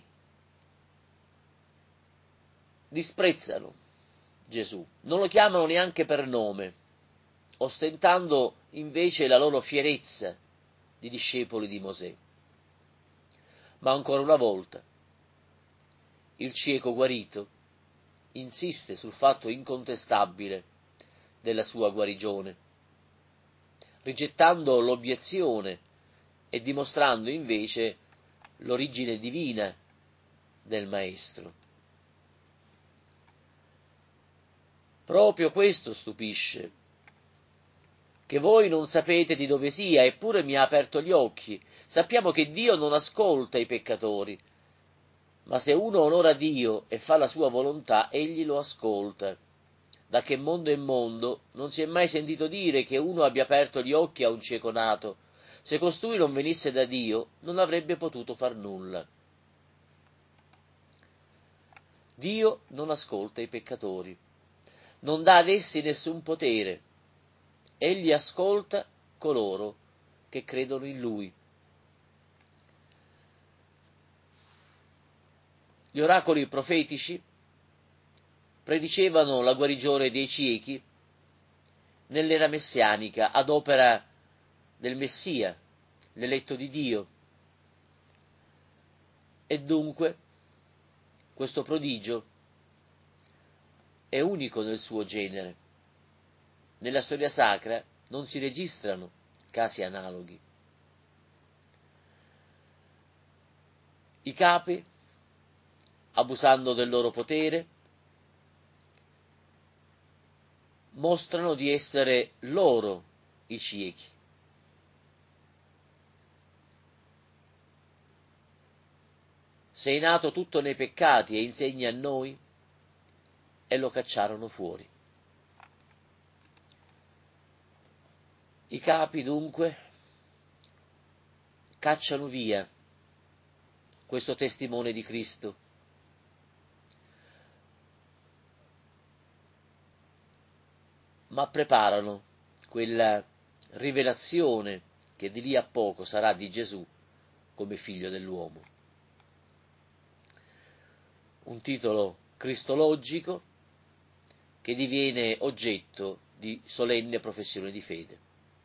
disprezzano Gesù, non lo chiamano neanche per nome, ostentando invece la loro fierezza di discepoli di Mosè. Ma ancora una volta il cieco guarito insiste sul fatto incontestabile della sua guarigione, rigettando l'obiezione e dimostrando invece l'origine divina del Maestro. Proprio questo stupisce, che voi non sapete di dove sia, eppure mi ha aperto gli occhi. Sappiamo che Dio non ascolta i peccatori, ma se uno onora Dio e fa la sua volontà, egli lo ascolta. Da che mondo è mondo non si è mai sentito dire che uno abbia aperto gli occhi a un cieco nato. Se costui non venisse da Dio, non avrebbe potuto far nulla. Dio non ascolta i peccatori, non dà ad essi nessun potere. Egli ascolta coloro che credono in Lui. Gli oracoli profetici predicevano la guarigione dei ciechi nell'era messianica ad opera del Messia, l'eletto di Dio. E dunque questo prodigio è unico nel suo genere. Nella storia sacra non si registrano casi analoghi. I capi, abusando del loro potere, mostrano di essere loro i ciechi. Sei nato tutto nei peccati e insegni a noi, e lo cacciarono fuori. I capi dunque cacciano via questo testimone di Cristo, ma preparano quella rivelazione che di lì a poco sarà di Gesù come figlio dell'uomo. Un titolo cristologico che diviene oggetto di solenne professione di fede.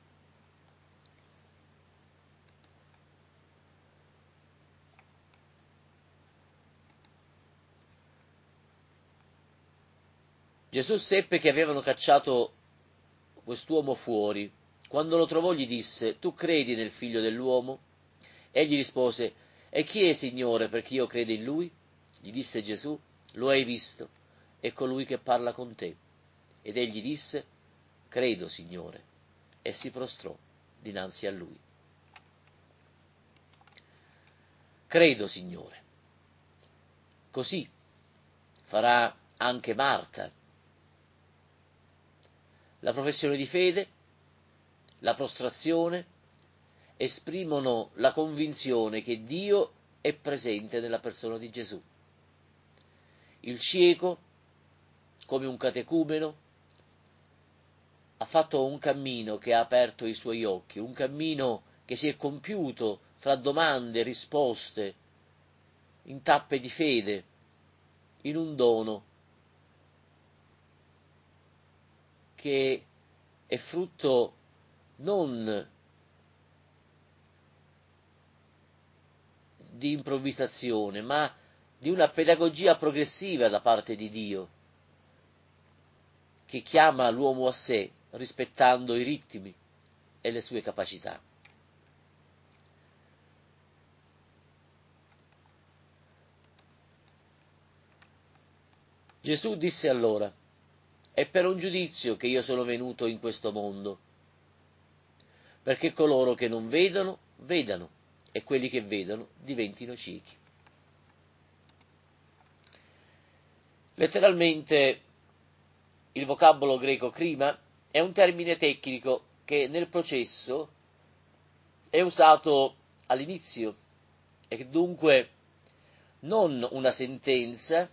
Gesù seppe che avevano cacciato quest'uomo fuori. Quando lo trovò gli disse: tu credi nel figlio dell'uomo? Egli rispose: e chi è, Signore, perché io creda in lui? Gli disse Gesù: lo hai visto, è colui che parla con te. Ed egli disse: credo, Signore, e si prostrò dinanzi a lui. Credo, Signore. Così farà anche Marta, La professione di fede, la prostrazione, esprimono la convinzione che Dio è presente nella persona di Gesù. Il cieco, come un catecumeno, ha fatto un cammino che ha aperto i suoi occhi, un cammino che si è compiuto tra domande e risposte, in tappe di fede, in un dono che è frutto non di improvvisazione, ma di una pedagogia progressiva da parte di Dio, che chiama l'uomo a sé rispettando i ritmi e le sue capacità. Gesù disse allora: «È per un giudizio che io sono venuto in questo mondo, perché coloro che non vedono, vedano, e quelli che vedono diventino ciechi». Letteralmente, il vocabolo greco krima è un termine tecnico che nel processo è usato all'inizio, e che dunque non una sentenza,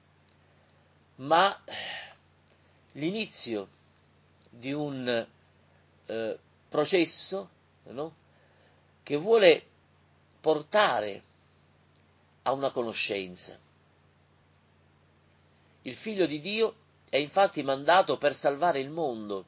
ma l'inizio di un processo, no? Che vuole portare a una conoscenza. Il Figlio di Dio è infatti mandato per salvare il mondo.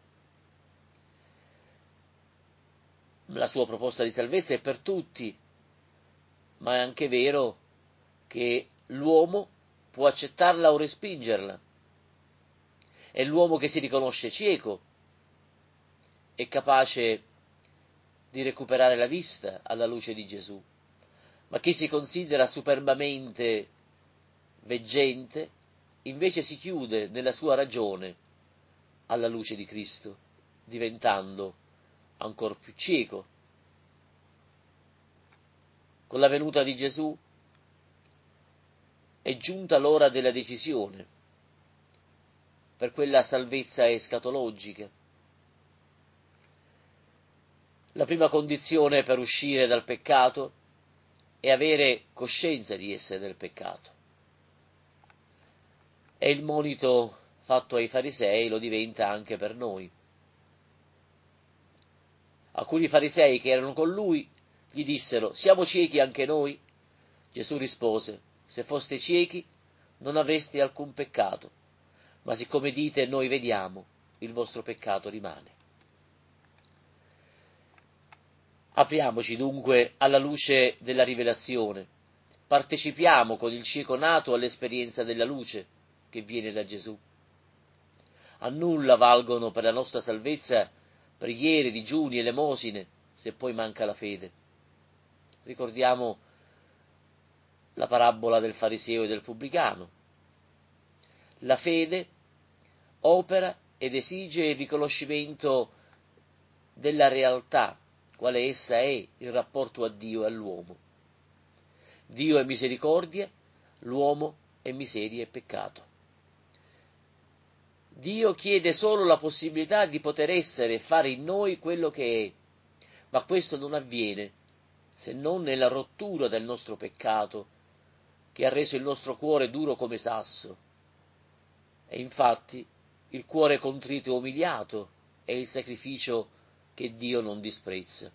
La sua proposta di salvezza è per tutti, ma è anche vero che l'uomo può accettarla o respingerla. È l'uomo che si riconosce cieco, è capace di recuperare la vista alla luce di Gesù, ma chi si considera superbamente veggente invece si chiude nella sua ragione alla luce di Cristo, diventando ancor più cieco. Con la venuta di Gesù è giunta l'ora della decisione per quella salvezza escatologica. La prima condizione per uscire dal peccato è avere coscienza di essere nel peccato. E il monito fatto ai farisei lo diventa anche per noi. Alcuni farisei che erano con lui gli dissero: «Siamo ciechi anche noi?» Gesù rispose: «Se foste ciechi non avreste alcun peccato, ma siccome dite noi vediamo, il vostro peccato rimane». Apriamoci dunque alla luce della rivelazione, partecipiamo con il cieco nato all'esperienza della luce che viene da Gesù. A nulla valgono per la nostra salvezza preghiere, digiuni, elemosine, se poi manca la fede. Ricordiamo la parabola del fariseo e del pubblicano. La fede opera ed esige il riconoscimento della realtà, quale essa è in rapporto a Dio e all'uomo. Dio è misericordia, l'uomo è miseria e peccato. Dio chiede solo la possibilità di poter essere e fare in noi quello che è, ma questo non avviene se non nella rottura del nostro peccato, che ha reso il nostro cuore duro come sasso. E infatti il cuore contrito e umiliato è il sacrificio che Dio non disprezza.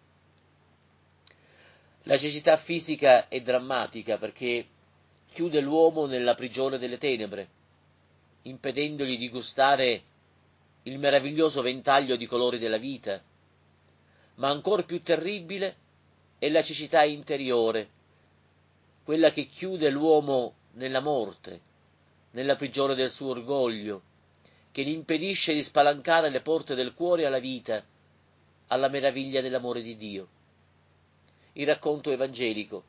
La cecità fisica è drammatica perché chiude l'uomo nella prigione delle tenebre, impedendogli di gustare il meraviglioso ventaglio di colori della vita, ma ancor più terribile è la cecità interiore, quella che chiude l'uomo nella morte, nella prigione del suo orgoglio, che gli impedisce di spalancare le porte del cuore alla vita, alla meraviglia dell'amore di Dio. Il racconto evangelico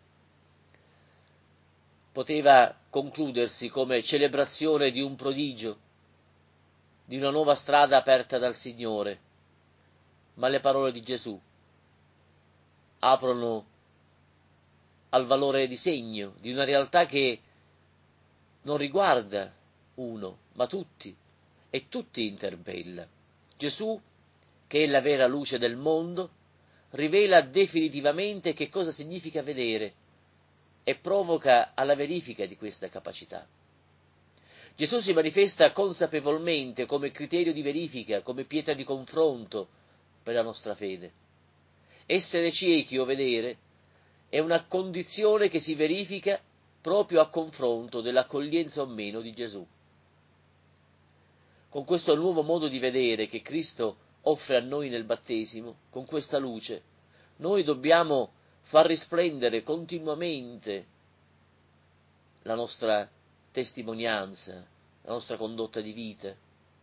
poteva concludersi come celebrazione di un prodigio, di una nuova strada aperta dal Signore, ma le parole di Gesù aprono al valore di segno di una realtà che non riguarda uno, ma tutti, e tutti interpella. Gesù, che è la vera luce del mondo, rivela definitivamente che cosa significa vedere e provoca alla verifica di questa capacità. Gesù si manifesta consapevolmente come criterio di verifica, come pietra di confronto per la nostra fede. Essere ciechi o vedere è una condizione che si verifica proprio a confronto dell'accoglienza o meno di Gesù. Con questo nuovo modo di vedere che Cristo offre a noi nel battesimo, con questa luce, noi dobbiamo far risplendere continuamente la nostra testimonianza, la nostra condotta di vita.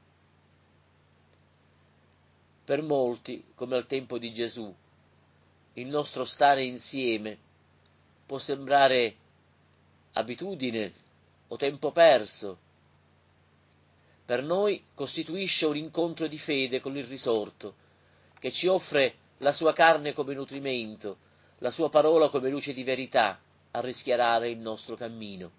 Per molti, come al tempo di Gesù, il nostro stare insieme può sembrare abitudine o tempo perso. Per noi costituisce un incontro di fede con il risorto, che ci offre la sua carne come nutrimento, la sua parola come luce di verità a rischiarare il nostro cammino.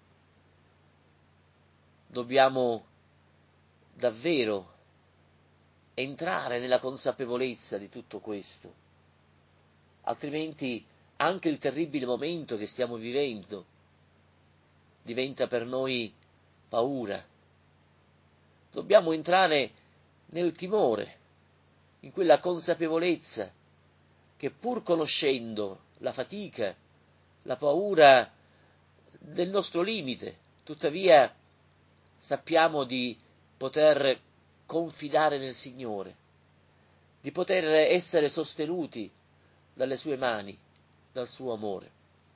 Dobbiamo davvero entrare nella consapevolezza di tutto questo, altrimenti anche il terribile momento che stiamo vivendo diventa per noi paura. Dobbiamo entrare nel timore, in quella consapevolezza che pur conoscendo la fatica, la paura del nostro limite, tuttavia sappiamo di poter confidare nel Signore, di poter essere sostenuti dalle sue mani, dal suo amore.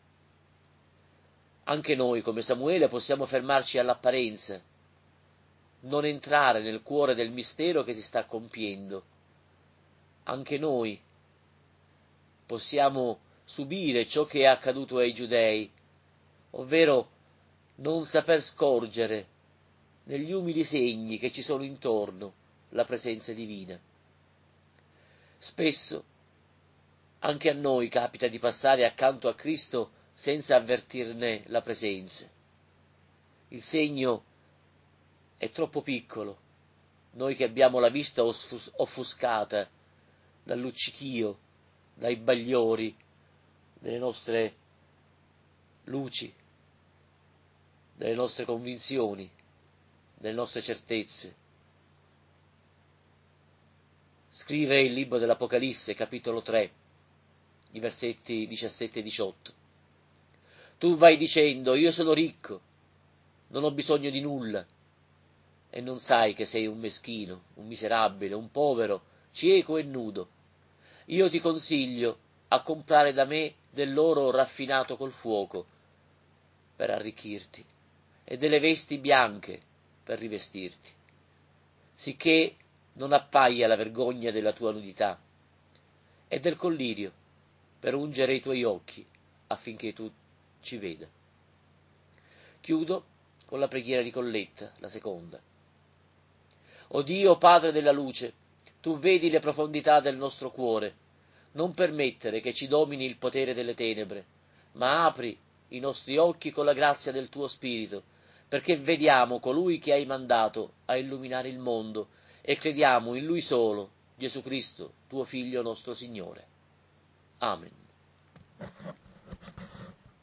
Anche noi, come Samuele, possiamo fermarci all'apparenza, non entrare nel cuore del mistero che si sta compiendo. Anche noi possiamo subire ciò che è accaduto ai giudei, ovvero non saper scorgere negli umili segni che ci sono intorno la presenza divina. Spesso anche a noi capita di passare accanto a Cristo senza avvertirne la presenza. Il segno è troppo piccolo, noi che abbiamo la vista offuscata dal luccichio, dai bagliori delle nostre luci, delle nostre convinzioni, delle nostre certezze. Scrive il libro dell'Apocalisse, capitolo 3, i versetti 17 e 18. Tu vai dicendo, io sono ricco, non ho bisogno di nulla, e non sai che sei un meschino, un miserabile, un povero, cieco e nudo. Io ti consiglio a comprare da me dell'oro raffinato col fuoco per arricchirti e delle vesti bianche per rivestirti, sicché non appaia la vergogna della tua nudità, e del collirio per ungere i tuoi occhi affinché tu ci veda. Chiudo con la preghiera di Colletta, la seconda. O Dio, Padre della luce, tu vedi le profondità del nostro cuore, non permettere che ci domini il potere delle tenebre, ma apri i nostri occhi con la grazia del tuo Spirito, perché vediamo colui che hai mandato a illuminare il mondo e crediamo in Lui solo, Gesù Cristo, tuo Figlio nostro Signore. Amen.